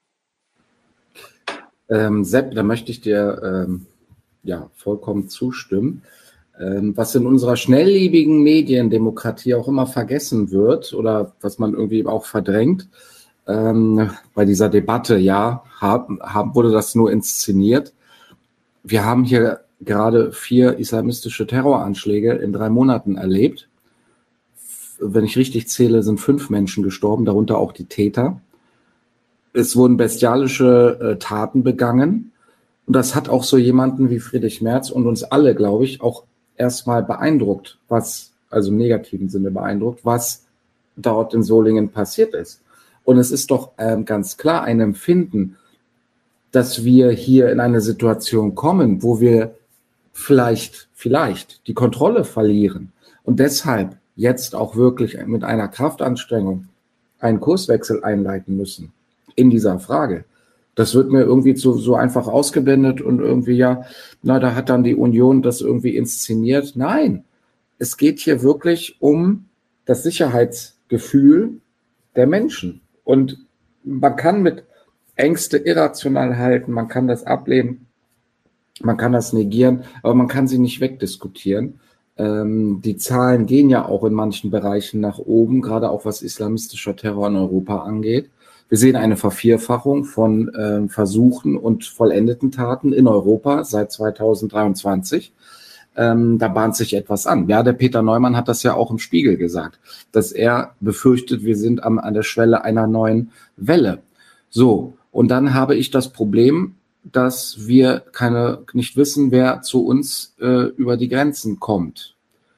Ähm, Sepp, da möchte ich dir ähm, ja vollkommen zustimmen. Ähm, was in unserer schnelllebigen Mediendemokratie auch immer vergessen wird oder was man irgendwie auch verdrängt, ähm, bei dieser Debatte, ja, hab, hab, wurde das nur inszeniert. Wir haben hier gerade vier islamistische Terroranschläge in drei Monaten erlebt. Wenn ich richtig zähle, sind fünf Menschen gestorben, darunter auch die Täter. Es wurden bestialische äh, Taten begangen. Und das hat auch so jemanden wie Friedrich Merz und uns alle, glaube ich, auch erstmal beeindruckt, was, also im negativen Sinne beeindruckt, was dort in Solingen passiert ist. Und es ist doch ähm, ganz klar ein Empfinden, dass wir hier in eine Situation kommen, wo wir vielleicht, vielleicht die Kontrolle verlieren und deshalb jetzt auch wirklich mit einer Kraftanstrengung einen Kurswechsel einleiten müssen in dieser Frage. Das wird mir irgendwie zu, so einfach ausgeblendet und irgendwie, ja, na, da hat dann die Union das irgendwie inszeniert. Nein, es geht hier wirklich um das Sicherheitsgefühl der Menschen. Und man kann mit Ängste irrational halten, man kann das ablehnen. Man kann das negieren, aber man kann sie nicht wegdiskutieren. Ähm, die Zahlen gehen ja auch in manchen Bereichen nach oben, gerade auch was islamistischer Terror in Europa angeht. Wir sehen eine Vervierfachung von äh, Versuchen und vollendeten Taten in Europa seit zweitausenddreiundzwanzig. Ähm, da bahnt sich etwas an. Ja, der Peter Neumann hat das ja auch im Spiegel gesagt, dass er befürchtet, wir sind am, an der Schwelle einer neuen Welle. So, und dann habe ich das Problem, dass wir keine, nicht wissen, wer zu uns äh, über die Grenzen kommt.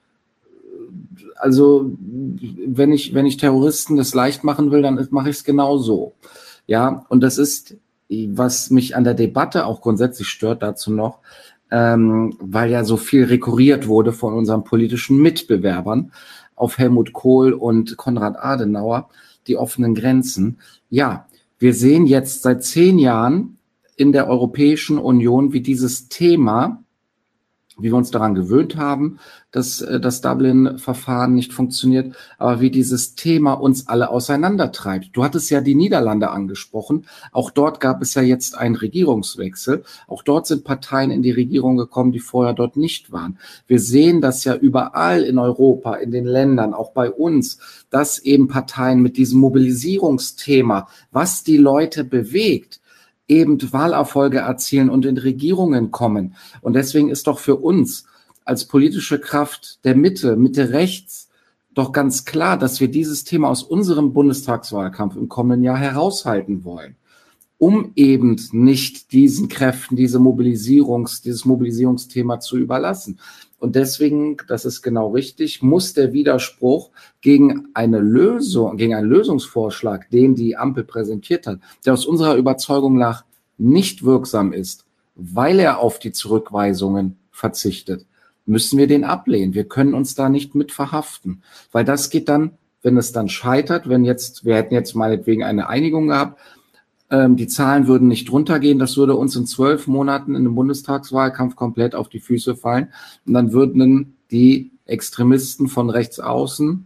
Also, wenn ich, wenn ich Terroristen das leicht machen will, dann mache ich es genau so. Ja, und das ist, was mich an der Debatte auch grundsätzlich stört, dazu noch, ähm, weil ja so viel rekurriert wurde von unseren politischen Mitbewerbern auf Helmut Kohl und Konrad Adenauer, die offenen Grenzen. Ja, wir sehen jetzt seit zehn Jahren in der Europäischen Union, wie dieses Thema, wie wir uns daran gewöhnt haben, dass das Dublin-Verfahren nicht funktioniert, aber wie dieses Thema uns alle auseinandertreibt. Du hattest ja die Niederlande angesprochen. Auch dort gab es ja jetzt einen Regierungswechsel. Auch dort sind Parteien in die Regierung gekommen, die vorher dort nicht waren. Wir sehen das ja überall in Europa, in den Ländern, auch bei uns, dass eben Parteien mit diesem Mobilisierungsthema, was die Leute bewegt, eben Wahlerfolge erzielen und in Regierungen kommen. Und deswegen ist doch für uns als politische Kraft der Mitte, Mitte rechts, doch ganz klar, dass wir dieses Thema aus unserem Bundestagswahlkampf im kommenden Jahr heraushalten wollen, um eben nicht diesen Kräften, diese Mobilisierungs, dieses Mobilisierungsthema zu überlassen. Und deswegen, das ist genau richtig, muss der Widerspruch gegen eine Lösung, gegen einen Lösungsvorschlag, den die Ampel präsentiert hat, der aus unserer Überzeugung nach nicht wirksam ist, weil er auf die Zurückweisungen verzichtet, müssen wir den ablehnen. Wir können uns da nicht mit verhaften, weil das geht dann, wenn es dann scheitert, wenn jetzt, wir hätten jetzt meinetwegen eine Einigung gehabt, ähm, die Zahlen würden nicht runtergehen, das würde uns in zwölf Monaten in einem Bundestagswahlkampf komplett auf die Füße fallen und dann würden die Extremisten von rechts außen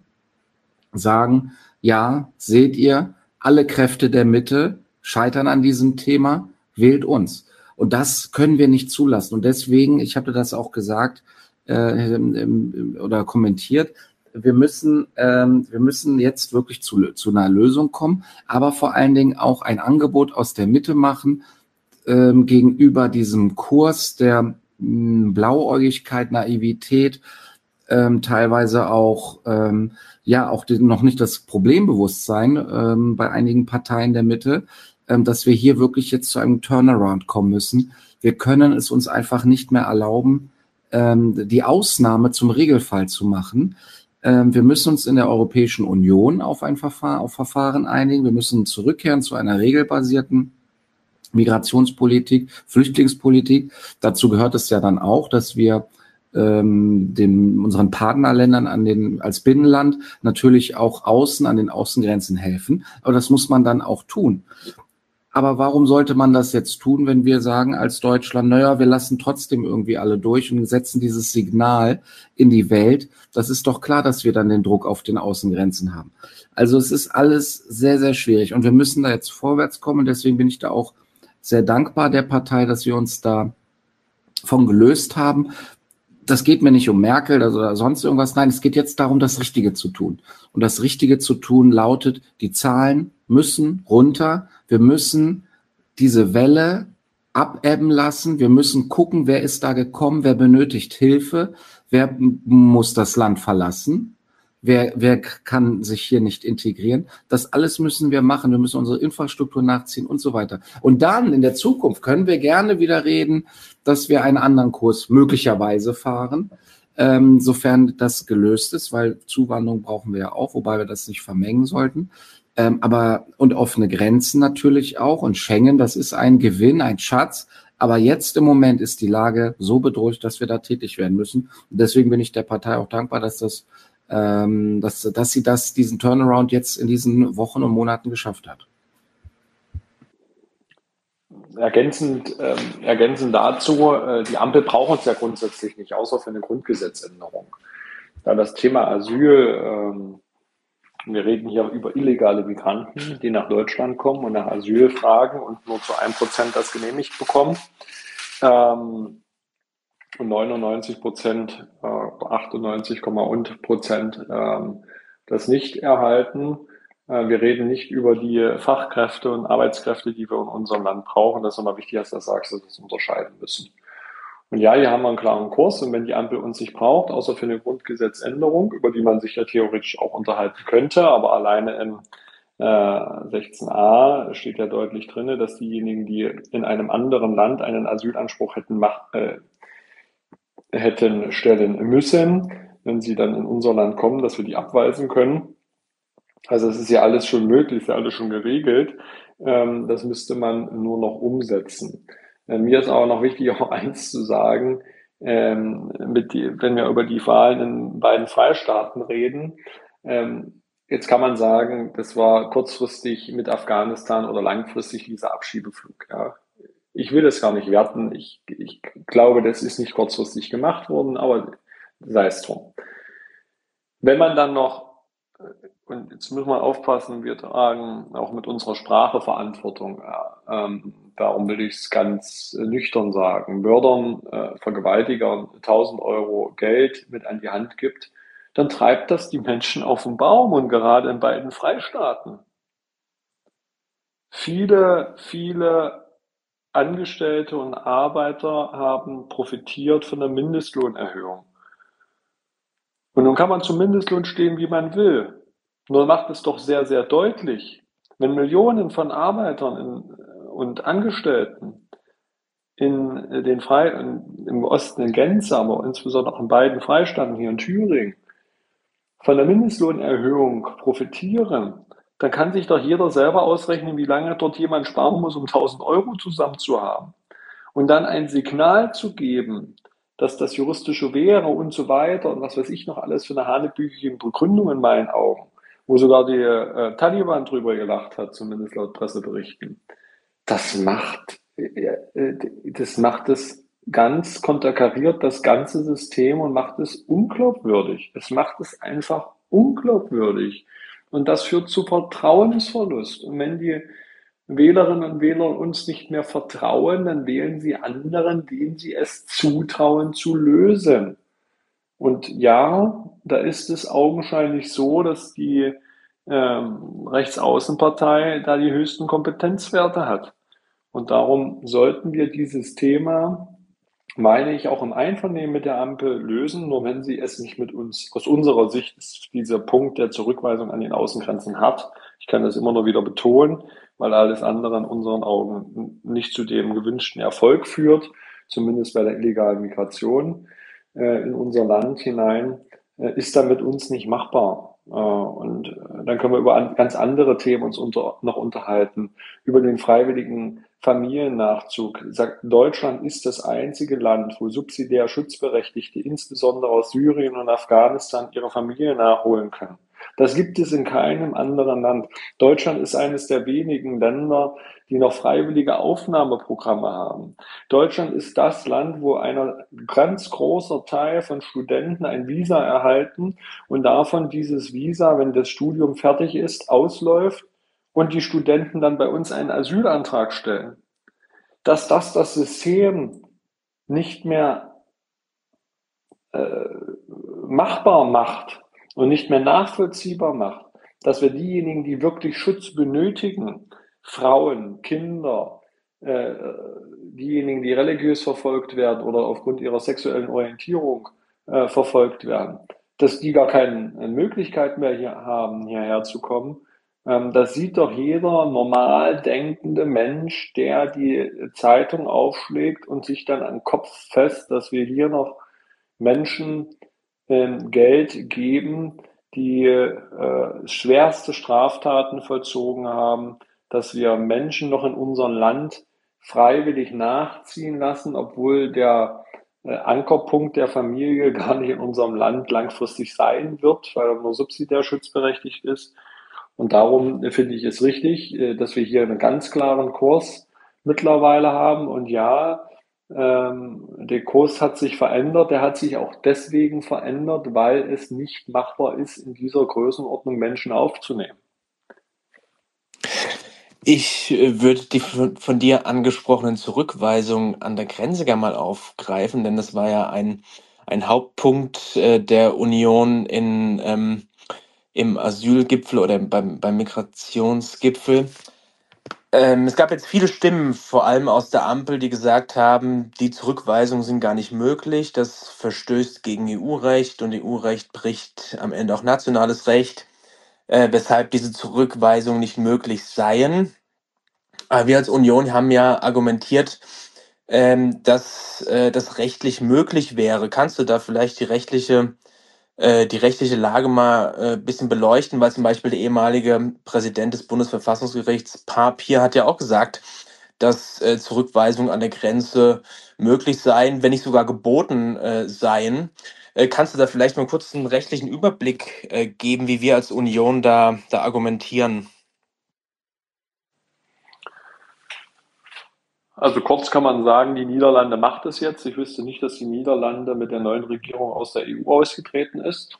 sagen, ja, seht ihr, alle Kräfte der Mitte scheitern an diesem Thema, wählt uns. Und das können wir nicht zulassen. Und deswegen, ich habe das auch gesagt äh, oder kommentiert, wir müssen, ähm, wir müssen jetzt wirklich zu, zu einer Lösung kommen, aber vor allen Dingen auch ein Angebot aus der Mitte machen ähm, gegenüber diesem Kurs der mh, Blauäugigkeit, Naivität, ähm, teilweise auch ähm, ja auch die, noch nicht das Problembewusstsein ähm, bei einigen Parteien der Mitte, ähm, dass wir hier wirklich jetzt zu einem Turnaround kommen müssen. Wir können es uns einfach nicht mehr erlauben, ähm, die Ausnahme zum Regelfall zu machen. Ähm, wir müssen uns in der Europäischen Union auf ein Verfahren, auf Verfahren einigen. Wir müssen zurückkehren zu einer regelbasierten Migrationspolitik, Flüchtlingspolitik. Dazu gehört es ja dann auch, dass wir ähm, den, unseren Partnerländern an den, als Binnenland natürlich auch außen, an den Außengrenzen helfen. Aber das muss man dann auch tun. Aber warum sollte man das jetzt tun, wenn wir sagen als Deutschland, naja, wir lassen trotzdem irgendwie alle durch und setzen dieses Signal in die Welt? Das ist doch klar, dass wir dann den Druck auf den Außengrenzen haben. Also es ist alles sehr, sehr schwierig und wir müssen da jetzt vorwärts kommen. Deswegen bin ich da auch sehr dankbar der Partei, dass wir uns da von gelöst haben. Das geht mir nicht um Merkel oder sonst irgendwas. Nein, es geht jetzt darum, das Richtige zu tun. Und das Richtige zu tun lautet, die Zahlen müssen runter. Wir müssen diese Welle abebben lassen. Wir müssen gucken, wer ist da gekommen, wer benötigt Hilfe, wer muss das Land verlassen, wer, wer kann sich hier nicht integrieren. Das alles müssen wir machen. Wir müssen unsere Infrastruktur nachziehen und so weiter. Und dann in der Zukunft können wir gerne wieder reden, dass wir einen anderen Kurs möglicherweise fahren, ähm, sofern das gelöst ist, weil Zuwanderung brauchen wir ja auch, wobei wir das nicht vermengen sollten. Ähm, aber und offene Grenzen natürlich auch und Schengen, das ist ein Gewinn, ein Schatz. Aber jetzt im Moment ist die Lage so bedrohlich, dass wir da tätig werden müssen. Und deswegen bin ich der Partei auch dankbar, dass das, ähm, dass, dass sie das, diesen Turnaround jetzt in diesen Wochen und Monaten geschafft hat. Ergänzend, ähm, ergänzend dazu, äh, die Ampel braucht uns ja grundsätzlich nicht, außer für eine Grundgesetzänderung. Da das Thema Asyl, ähm, wir reden hier über illegale Migranten, die nach Deutschland kommen und nach Asyl fragen und nur zu einem Prozent das genehmigt bekommen. Ähm, und neunundneunzig Prozent, äh, achtundneunzig Komma und Prozent ähm, das nicht erhalten. Äh, wir reden nicht über die Fachkräfte und Arbeitskräfte, die wir in unserem Land brauchen. Das ist immer wichtig, dass du das sagst, dass wir das unterscheiden müssen. Und ja, hier haben wir einen klaren Kurs. Und wenn die Ampel uns nicht braucht, außer für eine Grundgesetzänderung, über die man sich ja theoretisch auch unterhalten könnte, aber alleine in äh, sechzehn a steht ja deutlich drin, dass diejenigen, die in einem anderen Land einen Asylanspruch hätten, mach, äh, hätten stellen müssen, wenn sie dann in unser Land kommen, dass wir die abweisen können. Also es ist ja alles schon möglich, ist ja alles schon geregelt. Ähm, das müsste man nur noch umsetzen. Äh, mir ist aber noch wichtig, auch eins zu sagen, ähm, mit die, wenn wir über die Wahlen in beiden Freistaaten reden. Ähm, jetzt kann man sagen, das war kurzfristig mit Afghanistan oder langfristig dieser Abschiebeflug. Ja. Ich will das gar nicht werten. Ich, ich glaube, das ist nicht kurzfristig gemacht worden, aber sei es drum. Wenn man dann noch, und jetzt müssen wir aufpassen, wir tragen auch mit unserer Sprache Verantwortung. Ja, ähm, darum will ich es ganz nüchtern sagen. Mördern, äh, Vergewaltigern tausend Euro Geld mit an die Hand gibt, dann treibt das die Menschen auf den Baum und gerade in beiden Freistaaten. Viele, viele Angestellte und Arbeiter haben profitiert von der Mindestlohnerhöhung. Und nun kann man zum Mindestlohn stehen, wie man will. Nur macht es doch sehr, sehr deutlich, wenn Millionen von Arbeitern in, und Angestellten in den Frei, in, im Osten in Gänze, aber insbesondere auch in beiden Freistaaten hier in Thüringen, von der Mindestlohnerhöhung profitieren, dann kann sich doch jeder selber ausrechnen, wie lange dort jemand sparen muss, um tausend Euro zusammen zu haben. Und dann ein Signal zu geben, dass das juristische wäre und so weiter und was weiß ich noch alles für eine hanebüchige Begründung in meinen Augen, wo sogar die äh, Taliban drüber gelacht hat, zumindest laut Presseberichten. Das macht, äh, das macht es ganz, konterkariert das ganze System und macht es unglaubwürdig. Es macht es einfach unglaubwürdig. Und das führt zu Vertrauensverlust. Und wenn die Wählerinnen und Wähler uns nicht mehr vertrauen, dann wählen sie anderen, denen sie es zutrauen zu lösen. Und ja, da ist es augenscheinlich so, dass die ähm, Rechtsaußenpartei da die höchsten Kompetenzwerte hat. Und darum sollten wir dieses Thema, meine ich, auch im Einvernehmen mit der Ampel lösen. Nur wenn sie es nicht mit uns, aus unserer Sicht ist dieser Punkt der Zurückweisung an den Außengrenzen hart. Ich kann das immer nur wieder betonen, weil alles andere in unseren Augen nicht zu dem gewünschten Erfolg führt, zumindest bei der illegalen Migration äh, in unser Land hinein, äh, ist dann mit uns nicht machbar. Äh, und äh, dann können wir über an, ganz andere Themen uns unter, noch unterhalten, über den freiwilligen Familiennachzug. Sagt, Deutschland ist das einzige Land, wo subsidiär Schutzberechtigte, insbesondere aus Syrien und Afghanistan, ihre Familie nachholen können. Das gibt es in keinem anderen Land. Deutschland ist eines der wenigen Länder, die noch freiwillige Aufnahmeprogramme haben. Deutschland ist das Land, wo ein ganz großer Teil von Studenten ein Visa erhalten und davon dieses Visa, wenn das Studium fertig ist, ausläuft und die Studenten dann bei uns einen Asylantrag stellen. Dass das das System nicht mehr äh, machbar macht und nicht mehr nachvollziehbar macht, dass wir diejenigen, die wirklich Schutz benötigen, Frauen, Kinder, äh, diejenigen, die religiös verfolgt werden oder aufgrund ihrer sexuellen Orientierung äh, verfolgt werden, dass die gar keine Möglichkeit mehr hier haben, hierher zu kommen. Ähm, das sieht doch jeder normal denkende Mensch, der die Zeitung aufschlägt und sich dann an den Kopf fest, dass wir hier noch Menschen äh, Geld geben, die äh, schwerste Straftaten vollzogen haben, dass wir Menschen noch in unserem Land freiwillig nachziehen lassen, obwohl der äh, Ankerpunkt der Familie gar nicht in unserem Land langfristig sein wird, weil er nur subsidiär schutzberechtigt ist. Und darum finde ich es richtig, äh, dass wir hier einen ganz klaren Kurs mittlerweile haben. Und ja, ähm, der Kurs hat sich verändert. Der hat sich auch deswegen verändert, weil es nicht machbar ist, in dieser Größenordnung Menschen aufzunehmen. Ich äh, würde die von, von dir angesprochenen Zurückweisungen an der Grenze gerne mal aufgreifen, denn das war ja ein, ein Hauptpunkt äh, der Union in, ähm, im Asylgipfel oder beim, beim Migrationsgipfel. Ähm, es gab jetzt viele Stimmen, vor allem aus der Ampel, die gesagt haben, die Zurückweisungen sind gar nicht möglich, das verstößt gegen E U-Recht und E U-Recht bricht am Ende auch nationales Recht, äh, weshalb diese Zurückweisungen nicht möglich seien. Aber wir als Union haben ja argumentiert, ähm, dass äh, das rechtlich möglich wäre. Kannst du da vielleicht die rechtliche, äh, die rechtliche Lage mal ein äh, bisschen beleuchten? Weil zum Beispiel der ehemalige Präsident des Bundesverfassungsgerichts, Papier, hat ja auch gesagt, dass äh, Zurückweisungen an der Grenze möglich seien, wenn nicht sogar geboten äh, seien. Äh, kannst du da vielleicht mal kurz einen rechtlichen Überblick äh, geben, wie wir als Union da, da argumentieren? Also kurz kann man sagen, die Niederlande macht es jetzt. Ich wüsste nicht, dass die Niederlande mit der neuen Regierung aus der E U ausgetreten ist.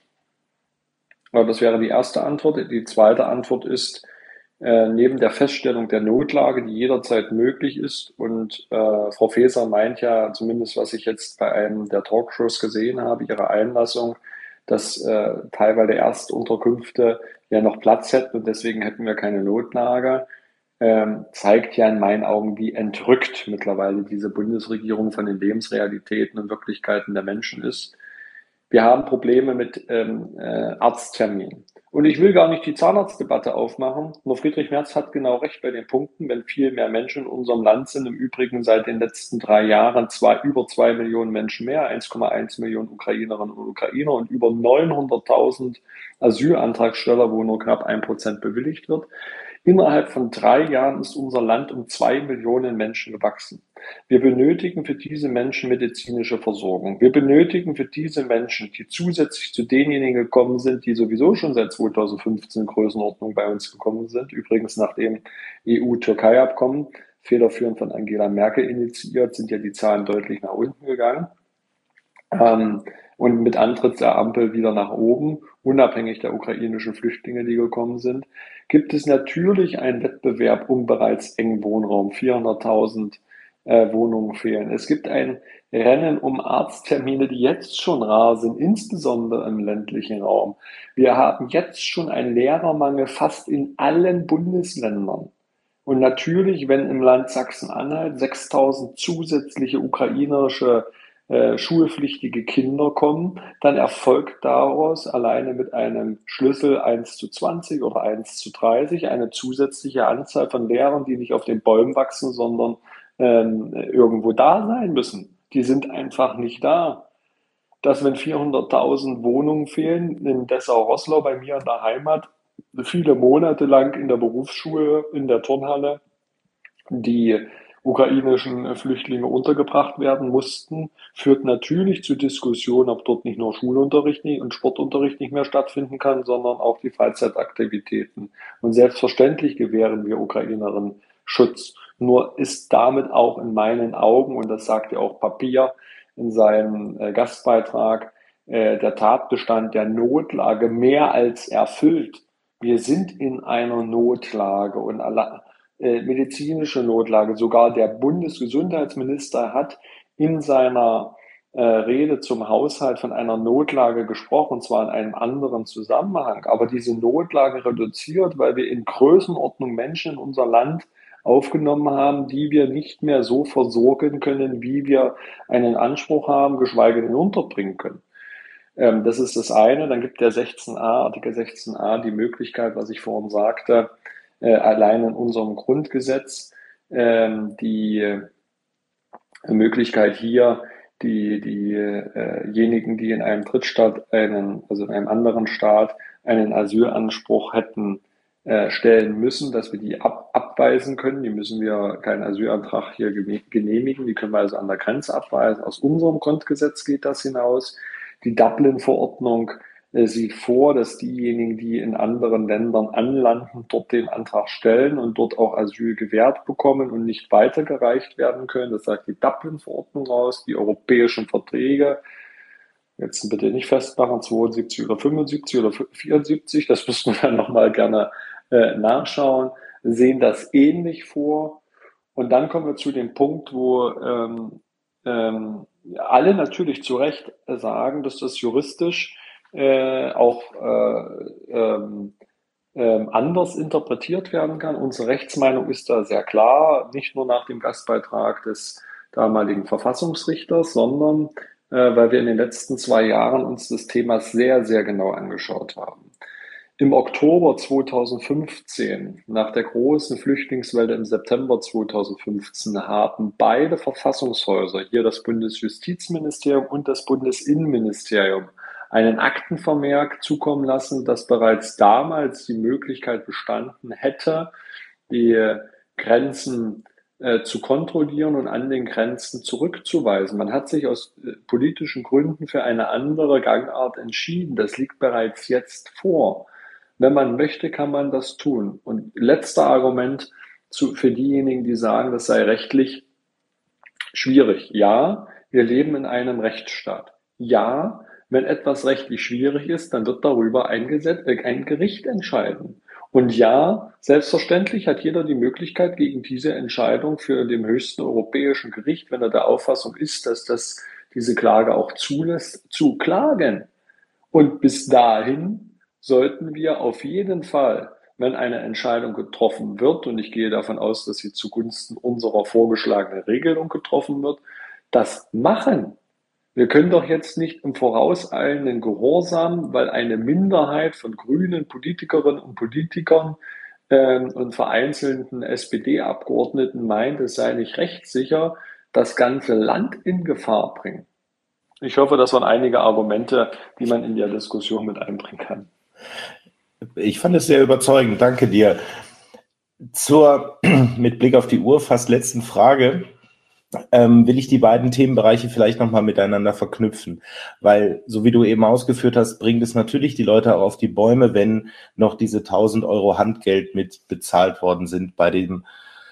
Aber das wäre die erste Antwort. Die zweite Antwort ist, äh, neben der Feststellung der Notlage, die jederzeit möglich ist, und äh, Frau Faeser meint ja, zumindest was ich jetzt bei einem der Talkshows gesehen habe, ihre Einlassung, dass äh, teilweise der Erstunterkünfte ja noch Platz hätten und deswegen hätten wir keine Notlage, ähm, zeigt ja in meinen Augen, wie entrückt mittlerweile diese Bundesregierung von den Lebensrealitäten und Wirklichkeiten der Menschen ist. Wir haben Probleme mit ähm, äh, Arztterminen. Und ich will gar nicht die Zahnarztdebatte aufmachen, nur Friedrich Merz hat genau recht bei den Punkten, wenn viel mehr Menschen in unserem Land sind, im Übrigen seit den letzten drei Jahren zwei, über zwei Millionen Menschen mehr, eins Komma eins Millionen Ukrainerinnen und Ukrainer und über neunhunderttausend Asylantragsteller, wo nur knapp ein Prozent bewilligt wird. Innerhalb von drei Jahren ist unser Land um zwei Millionen Menschen gewachsen. Wir benötigen für diese Menschen medizinische Versorgung. Wir benötigen für diese Menschen, die zusätzlich zu denjenigen gekommen sind, die sowieso schon seit zweitausendfünfzehn Größenordnung bei uns gekommen sind, übrigens nach dem E U-Türkei-Abkommen, federführend von Angela Merkel initiiert, sind ja die Zahlen deutlich nach unten gegangen. Ähm, und mit Antritt der Ampel wieder nach oben, unabhängig der ukrainischen Flüchtlinge, die gekommen sind, gibt es natürlich einen Wettbewerb um bereits engen Wohnraum. vierhunderttausend äh, Wohnungen fehlen. Es gibt ein Rennen um Arzttermine, die jetzt schon rar sind, insbesondere im ländlichen Raum. Wir haben jetzt schon einen Lehrermangel fast in allen Bundesländern. Und natürlich, wenn im Land Sachsen-Anhalt sechstausend zusätzliche ukrainische äh, schulpflichtige Kinder kommen, dann erfolgt daraus alleine mit einem Schlüssel eins zu zwanzig oder eins zu dreißig eine zusätzliche Anzahl von Lehrern, die nicht auf den Bäumen wachsen, sondern ähm, irgendwo da sein müssen. Die sind einfach nicht da. Dass, wenn vierhunderttausend Wohnungen fehlen, in Dessau-Roßlau bei mir in der Heimat, viele Monate lang in der Berufsschule, in der Turnhalle, die ukrainischen Flüchtlinge untergebracht werden mussten, führt natürlich zu Diskussionen, ob dort nicht nur Schulunterricht und Sportunterricht nicht mehr stattfinden kann, sondern auch die Freizeitaktivitäten. Und selbstverständlich gewähren wir Ukrainerinnen Schutz. Nur ist damit auch in meinen Augen, und das sagt ja auch Papier in seinem äh, Gastbeitrag, äh, der Tatbestand der Notlage mehr als erfüllt. Wir sind in einer Notlage und alle, äh, medizinische Notlage. Sogar der Bundesgesundheitsminister hat in seiner äh, Rede zum Haushalt von einer Notlage gesprochen, und zwar in einem anderen Zusammenhang. Aber diese Notlage reduziert, weil wir in Größenordnung Menschen in unser Land aufgenommen haben, die wir nicht mehr so versorgen können, wie wir einen Anspruch haben, geschweige denn unterbringen können. Ähm, das ist das eine. Dann gibt der sechzehn a, Artikel sechzehn a, die Möglichkeit, was ich vorhin sagte, äh, allein in unserem Grundgesetz, ähm, die äh, Möglichkeit hier, die, diejenigen, die in einem Drittstaat, einen, also in einem anderen Staat, einen Asylanspruch hätten äh, stellen müssen, dass wir die ab, abweisen können. Die müssen wir keinen Asylantrag hier genehmigen. Die können wir also an der Grenze abweisen. Aus unserem Grundgesetz geht das hinaus. Die Dublin-Verordnung äh, sieht vor, dass diejenigen, die in anderen Ländern anlanden, dort den Antrag stellen und dort auch Asyl gewährt bekommen und nicht weitergereicht werden können. Das sagt die Dublin-Verordnung aus. Die europäischen Verträge, jetzt bitte nicht festmachen, zweiundsiebzig oder fünfundsiebzig oder vierundsiebzig, das müssten wir dann nochmal gerne äh, nachschauen. sehen das ähnlich vor. Und dann kommen wir zu dem Punkt, wo ähm, ähm, alle natürlich zu Recht sagen, dass das juristisch äh, auch äh, ähm, ähm, anders interpretiert werden kann. Unsere Rechtsmeinung ist da sehr klar, nicht nur nach dem Gastbeitrag des damaligen Verfassungsrichters, sondern äh, weil wir in den letzten zwei Jahren uns das Thema sehr, sehr genau angeschaut haben. Im Oktober zweitausendfünfzehn, nach der großen Flüchtlingswelle im September zweitausendfünfzehn, haben beide Verfassungshäuser, hier das Bundesjustizministerium und das Bundesinnenministerium, einen Aktenvermerk zukommen lassen, dass bereits damals die Möglichkeit bestanden hätte, die Grenzen äh, zu kontrollieren und an den Grenzen zurückzuweisen. Man hat sich aus äh, politischen Gründen für eine andere Gangart entschieden. Das liegt bereits jetzt vor. Wenn man möchte, kann man das tun. Und letzter Argument zu, für diejenigen, die sagen, das sei rechtlich schwierig. Ja, wir leben in einem Rechtsstaat. Ja, wenn etwas rechtlich schwierig ist, dann wird darüber ein, Gesetz, äh, ein Gericht entscheiden. Und ja, selbstverständlich hat jeder die Möglichkeit, gegen diese Entscheidung für dem höchsten europäischen Gericht, wenn er der Auffassung ist, dass das diese Klage auch zulässt, zu klagen. Und bis dahin sollten wir auf jeden Fall, wenn eine Entscheidung getroffen wird, und ich gehe davon aus, dass sie zugunsten unserer vorgeschlagenen Regelung getroffen wird, das machen. Wir können doch jetzt nicht im vorauseilenden Gehorsam, weil eine Minderheit von grünen Politikerinnen und Politikern ähm, und vereinzelten S P D-Abgeordneten meint, es sei nicht rechtssicher, das ganze Land in Gefahr bringen. Ich hoffe, das waren einige Argumente, die man in der Diskussion mit einbringen kann. Ich fand es sehr überzeugend, danke dir. Zur, mit Blick auf die Uhr, fast letzten Frage, ähm, will ich die beiden Themenbereiche vielleicht nochmal miteinander verknüpfen, weil, so wie du eben ausgeführt hast, bringt es natürlich die Leute auch auf die Bäume, wenn noch diese tausend Euro Handgeld mit bezahlt worden sind bei dem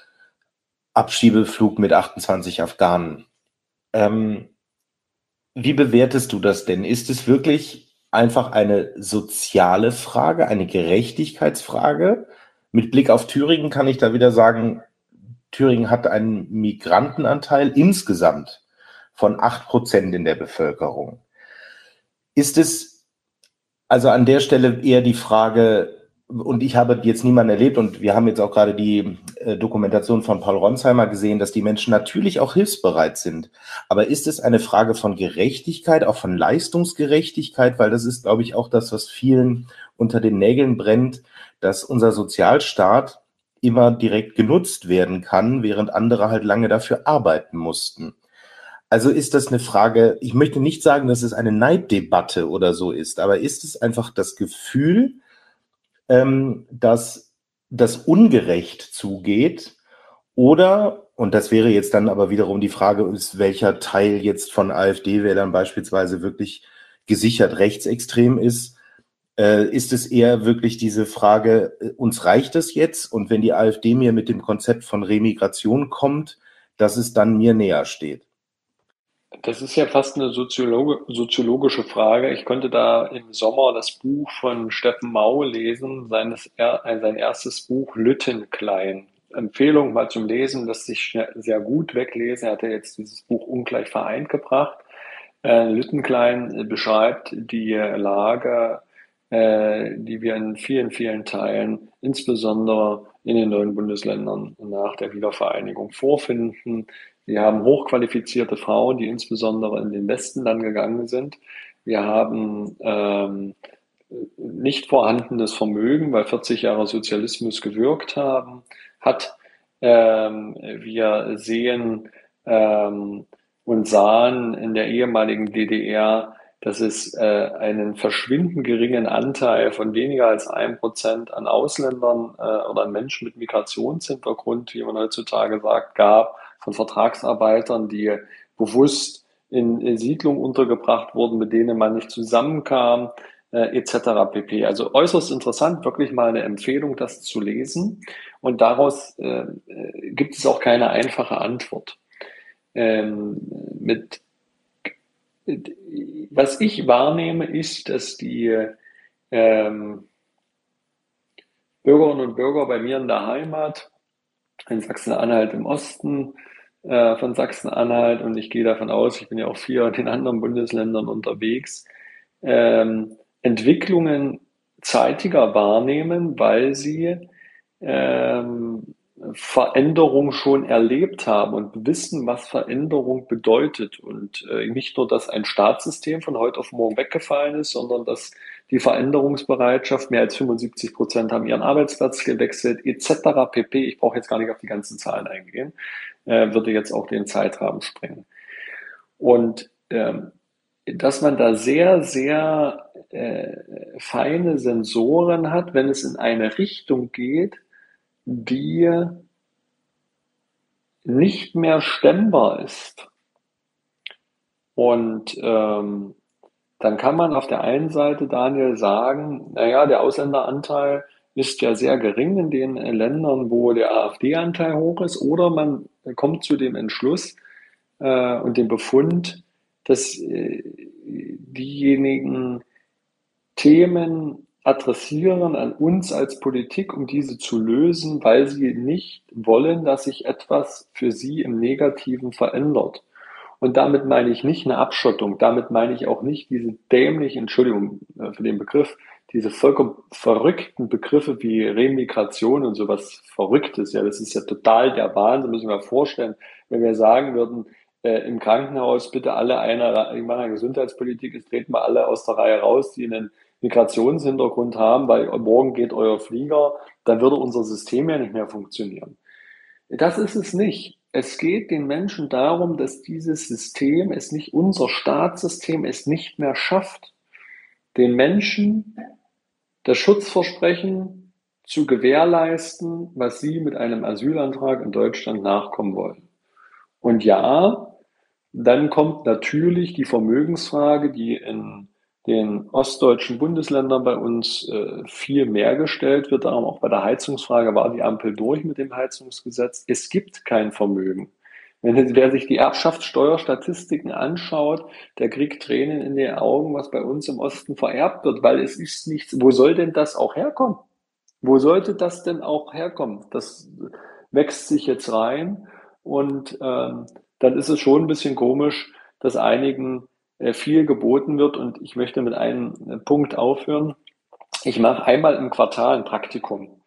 Abschiebeflug mit achtundzwanzig Afghanen. Ähm, wie bewertest du das denn? Ist es wirklich einfach eine soziale Frage, eine Gerechtigkeitsfrage? Mit Blick auf Thüringen kann ich da wieder sagen, Thüringen hat einen Migrantenanteil insgesamt von acht Prozent in der Bevölkerung. Ist es also an der Stelle eher die Frage, und ich habe jetzt niemanden erlebt, und wir haben jetzt auch gerade die äh, Dokumentation von Paul Ronsheimer gesehen, dass die Menschen natürlich auch hilfsbereit sind. Aber ist es eine Frage von Gerechtigkeit, auch von Leistungsgerechtigkeit? Weil das ist, glaube ich, auch das, was vielen unter den Nägeln brennt, dass unser Sozialstaat immer direkt genutzt werden kann, während andere halt lange dafür arbeiten mussten. Also ist das eine Frage, ich möchte nicht sagen, dass es eine Neiddebatte oder so ist, aber ist es einfach das Gefühl, ähm, dass das ungerecht zugeht, oder, und das wäre jetzt dann aber wiederum die Frage, ist welcher Teil jetzt von AfD-Wählern beispielsweise wirklich gesichert rechtsextrem ist, äh, ist es eher wirklich diese Frage, äh, uns reicht es jetzt, und wenn die AfD mir mit dem Konzept von Remigration kommt, dass es dann mir näher steht? Das ist ja fast eine Soziologe, soziologische Frage. Ich konnte da im Sommer das Buch von Steffen Mau lesen, seines, er, sein erstes Buch Lüttenklein. Empfehlung mal zum Lesen, das sich sehr gut weglesen. Er hatte jetzt dieses Buch Ungleich vereint gebracht. Äh, Lüttenklein beschreibt die Lage, äh, die wir in vielen, vielen Teilen, insbesondere in den neuen Bundesländern nach der Wiedervereinigung vorfinden. Wir haben hochqualifizierte Frauen, die insbesondere in den Westen dann gegangen sind. Wir haben ähm, nicht vorhandenes Vermögen, weil vierzig Jahre Sozialismus gewirkt haben, hat. Ähm, wir sehen ähm, und sahen in der ehemaligen D D R, dass es äh, einen verschwindend geringen Anteil von weniger als ein Prozent an Ausländern äh, oder an Menschen mit Migrationshintergrund, wie man heutzutage sagt, gab, von Vertragsarbeitern, die bewusst in, in Siedlungen untergebracht wurden, mit denen man nicht zusammenkam, äh, et cetera pp. Also äußerst interessant, wirklich mal eine Empfehlung, das zu lesen. Und daraus äh, gibt es auch keine einfache Antwort. Ähm, mit, was ich wahrnehme, ist, dass die ähm, Bürgerinnen und Bürger bei mir in der Heimat, in Sachsen-Anhalt im Osten äh, von Sachsen-Anhalt, und ich gehe davon aus, ich bin ja auch viel in den anderen Bundesländern unterwegs, ähm, Entwicklungen zeitiger wahrnehmen, weil sie ähm, Veränderung schon erlebt haben und wissen, was Veränderung bedeutet. Und äh, nicht nur, dass ein Staatssystem von heute auf morgen weggefallen ist, sondern dass die Veränderungsbereitschaft, mehr als fünfundsiebzig Prozent haben ihren Arbeitsplatz gewechselt, et cetera pp. Ich brauche jetzt gar nicht auf die ganzen Zahlen eingehen, äh, würde jetzt auch den Zeitrahmen sprengen. Und ähm, dass man da sehr, sehr äh, feine Sensoren hat, wenn es in eine Richtung geht, die nicht mehr stemmbar ist. Und ähm, dann kann man auf der einen Seite, Daniel, sagen, naja, der Ausländeranteil ist ja sehr gering in den Ländern, wo der AfD-Anteil hoch ist, oder man kommt zu dem Entschluss äh, und dem Befund, dass äh, diejenigen Themen adressieren an uns als Politik, um diese zu lösen, weil sie nicht wollen, dass sich etwas für sie im Negativen verändert. Und damit meine ich nicht eine Abschottung, damit meine ich auch nicht diese dämlichen, Entschuldigung für den Begriff, diese vollkommen verrückten Begriffe wie Remigration und sowas Verrücktes. Ja, das ist ja total der Wahnsinn, müssen wir mal vorstellen, wenn wir sagen würden, äh, im Krankenhaus bitte alle einer, in meiner Gesundheitspolitik ist, treten wir alle aus der Reihe raus, die einen Migrationshintergrund haben, weil morgen geht euer Flieger, dann würde unser System ja nicht mehr funktionieren. Das ist es nicht. Es geht den Menschen darum, dass dieses System, es nicht, unser Staatssystem es nicht mehr schafft, den Menschen das Schutzversprechen zu gewährleisten, was sie mit einem Asylantrag in Deutschland nachkommen wollen. Und ja, dann kommt natürlich die Vermögensfrage, die in den ostdeutschen Bundesländern bei uns äh, viel mehr gestellt wird. Darum auch bei der Heizungsfrage war die Ampel durch mit dem Heizungsgesetz. Es gibt kein Vermögen. Wenn wer sich die Erbschaftssteuerstatistiken anschaut, der kriegt Tränen in den Augen, was bei uns im Osten vererbt wird, weil es ist nichts. Wo soll denn das auch herkommen? Wo sollte das denn auch herkommen? Das wächst sich jetzt rein, und ähm, dann ist es schon ein bisschen komisch, dass einigen viel geboten wird, und ich möchte mit einem Punkt aufhören. Ich mache einmal im Quartal ein Praktikum.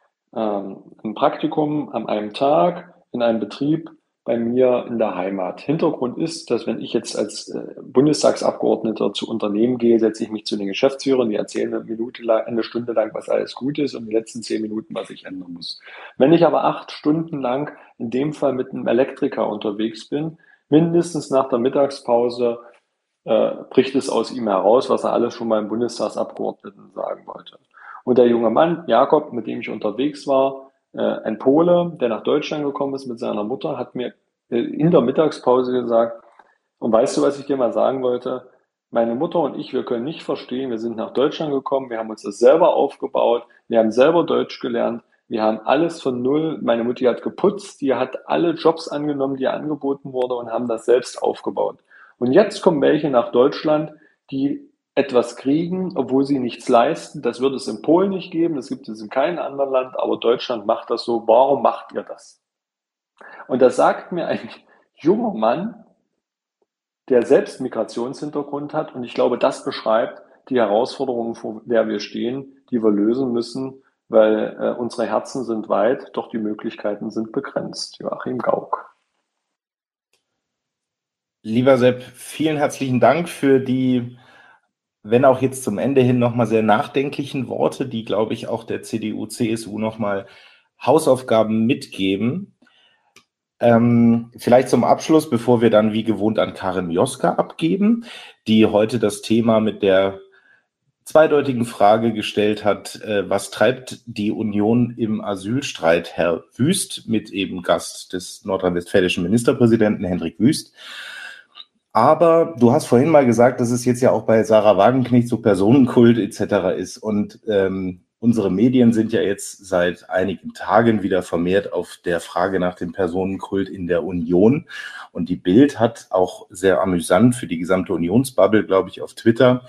Ähm, ein Praktikum an einem Tag in einem Betrieb bei mir in der Heimat. Hintergrund ist, dass wenn ich jetzt als äh, Bundestagsabgeordneter zu Unternehmen gehe, setze ich mich zu den Geschäftsführern, die erzählen eine Minute lang, eine Stunde lang, was alles gut ist, und die letzten zehn Minuten, was ich ändern muss. Wenn ich aber acht Stunden lang in dem Fall mit einem Elektriker unterwegs bin, mindestens nach der Mittagspause äh, bricht es aus ihm heraus, was er alles schon beim Bundestagsabgeordneten sagen wollte. Und der junge Mann, Jakob, mit dem ich unterwegs war, äh, ein Pole, der nach Deutschland gekommen ist mit seiner Mutter, hat mir äh, in der Mittagspause gesagt, und weißt du, was ich dir mal sagen wollte? Meine Mutter und ich, wir können nicht verstehen, wir sind nach Deutschland gekommen, wir haben uns das selber aufgebaut, wir haben selber Deutsch gelernt, wir haben alles von null, meine Mutti hat geputzt, die hat alle Jobs angenommen, die ihr angeboten wurde, und haben das selbst aufgebaut. Und jetzt kommen welche nach Deutschland, die etwas kriegen, obwohl sie nichts leisten. Das wird es in Polen nicht geben, das gibt es in keinem anderen Land, aber Deutschland macht das so. Warum macht ihr das? Und das sagt mir ein junger Mann, der selbst Migrationshintergrund hat, und ich glaube, das beschreibt die Herausforderungen, vor der wir stehen, die wir lösen müssen, weil äh, unsere Herzen sind weit, doch die Möglichkeiten sind begrenzt. Joachim Gauck. Lieber Sepp, vielen herzlichen Dank für die, wenn auch jetzt zum Ende hin nochmal sehr nachdenklichen Worte, die, glaube ich, auch der C D U, C S U nochmal Hausaufgaben mitgeben. Ähm, vielleicht zum Abschluss, bevor wir dann wie gewohnt an Karin Mioska abgeben, die heute das Thema mit der zweideutigen Frage gestellt hat, äh, was treibt die Union im Asylstreit, Herr Wüst, mit eben Gast des nordrhein-westfälischen Ministerpräsidenten Hendrik Wüst. Aber du hast vorhin mal gesagt, dass es jetzt ja auch bei Sarah Wagenknecht so Personenkult et cetera ist. Und ähm, unsere Medien sind ja jetzt seit einigen Tagen wieder vermehrt auf der Frage nach dem Personenkult in der Union. Und die Bild hat auch sehr amüsant für die gesamte Unionsbubble, glaube ich, auf Twitter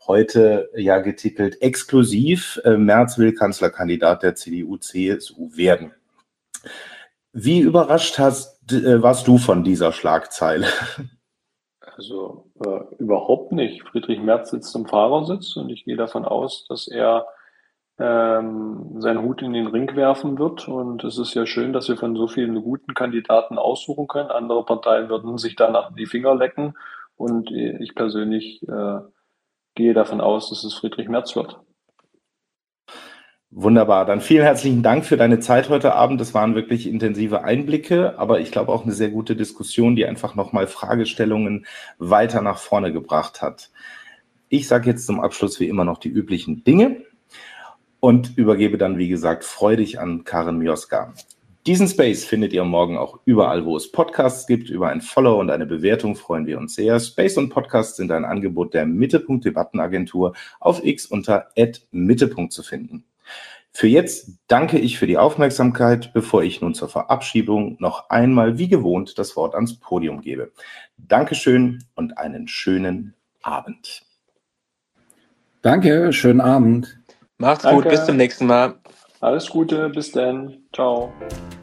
Heute ja getitelt exklusiv, äh, Merz will Kanzlerkandidat der C D U C S U werden. Wie überrascht hast, äh, warst du von dieser Schlagzeile? Also äh, überhaupt nicht. Friedrich Merz sitzt im Fahrersitz und ich gehe davon aus, dass er ähm, seinen Hut in den Ring werfen wird. Und es ist ja schön, dass wir von so vielen guten Kandidaten aussuchen können. Andere Parteien würden sich danach die Finger lecken. Und ich persönlich äh, gehe davon aus, dass es Friedrich Merz wird. Wunderbar, dann vielen herzlichen Dank für deine Zeit heute Abend. Das waren wirklich intensive Einblicke, aber ich glaube auch eine sehr gute Diskussion, die einfach nochmal Fragestellungen weiter nach vorne gebracht hat. Ich sage jetzt zum Abschluss wie immer noch die üblichen Dinge und übergebe dann, wie gesagt, freudig an Karin Mioska. Diesen Space findet ihr morgen auch überall, wo es Podcasts gibt. Über ein Follow und eine Bewertung freuen wir uns sehr. Space und Podcasts sind ein Angebot der Mittelpunkt Debattenagentur, auf X unter at Mittelpunkt zu finden. Für jetzt danke ich für die Aufmerksamkeit, bevor ich nun zur Verabschiedung noch einmal wie gewohnt das Wort ans Podium gebe. Dankeschön und einen schönen Abend. Danke, schönen Abend. Macht's Danke. gut, bis zum nächsten Mal. Alles Gute, bis dann. Ciao.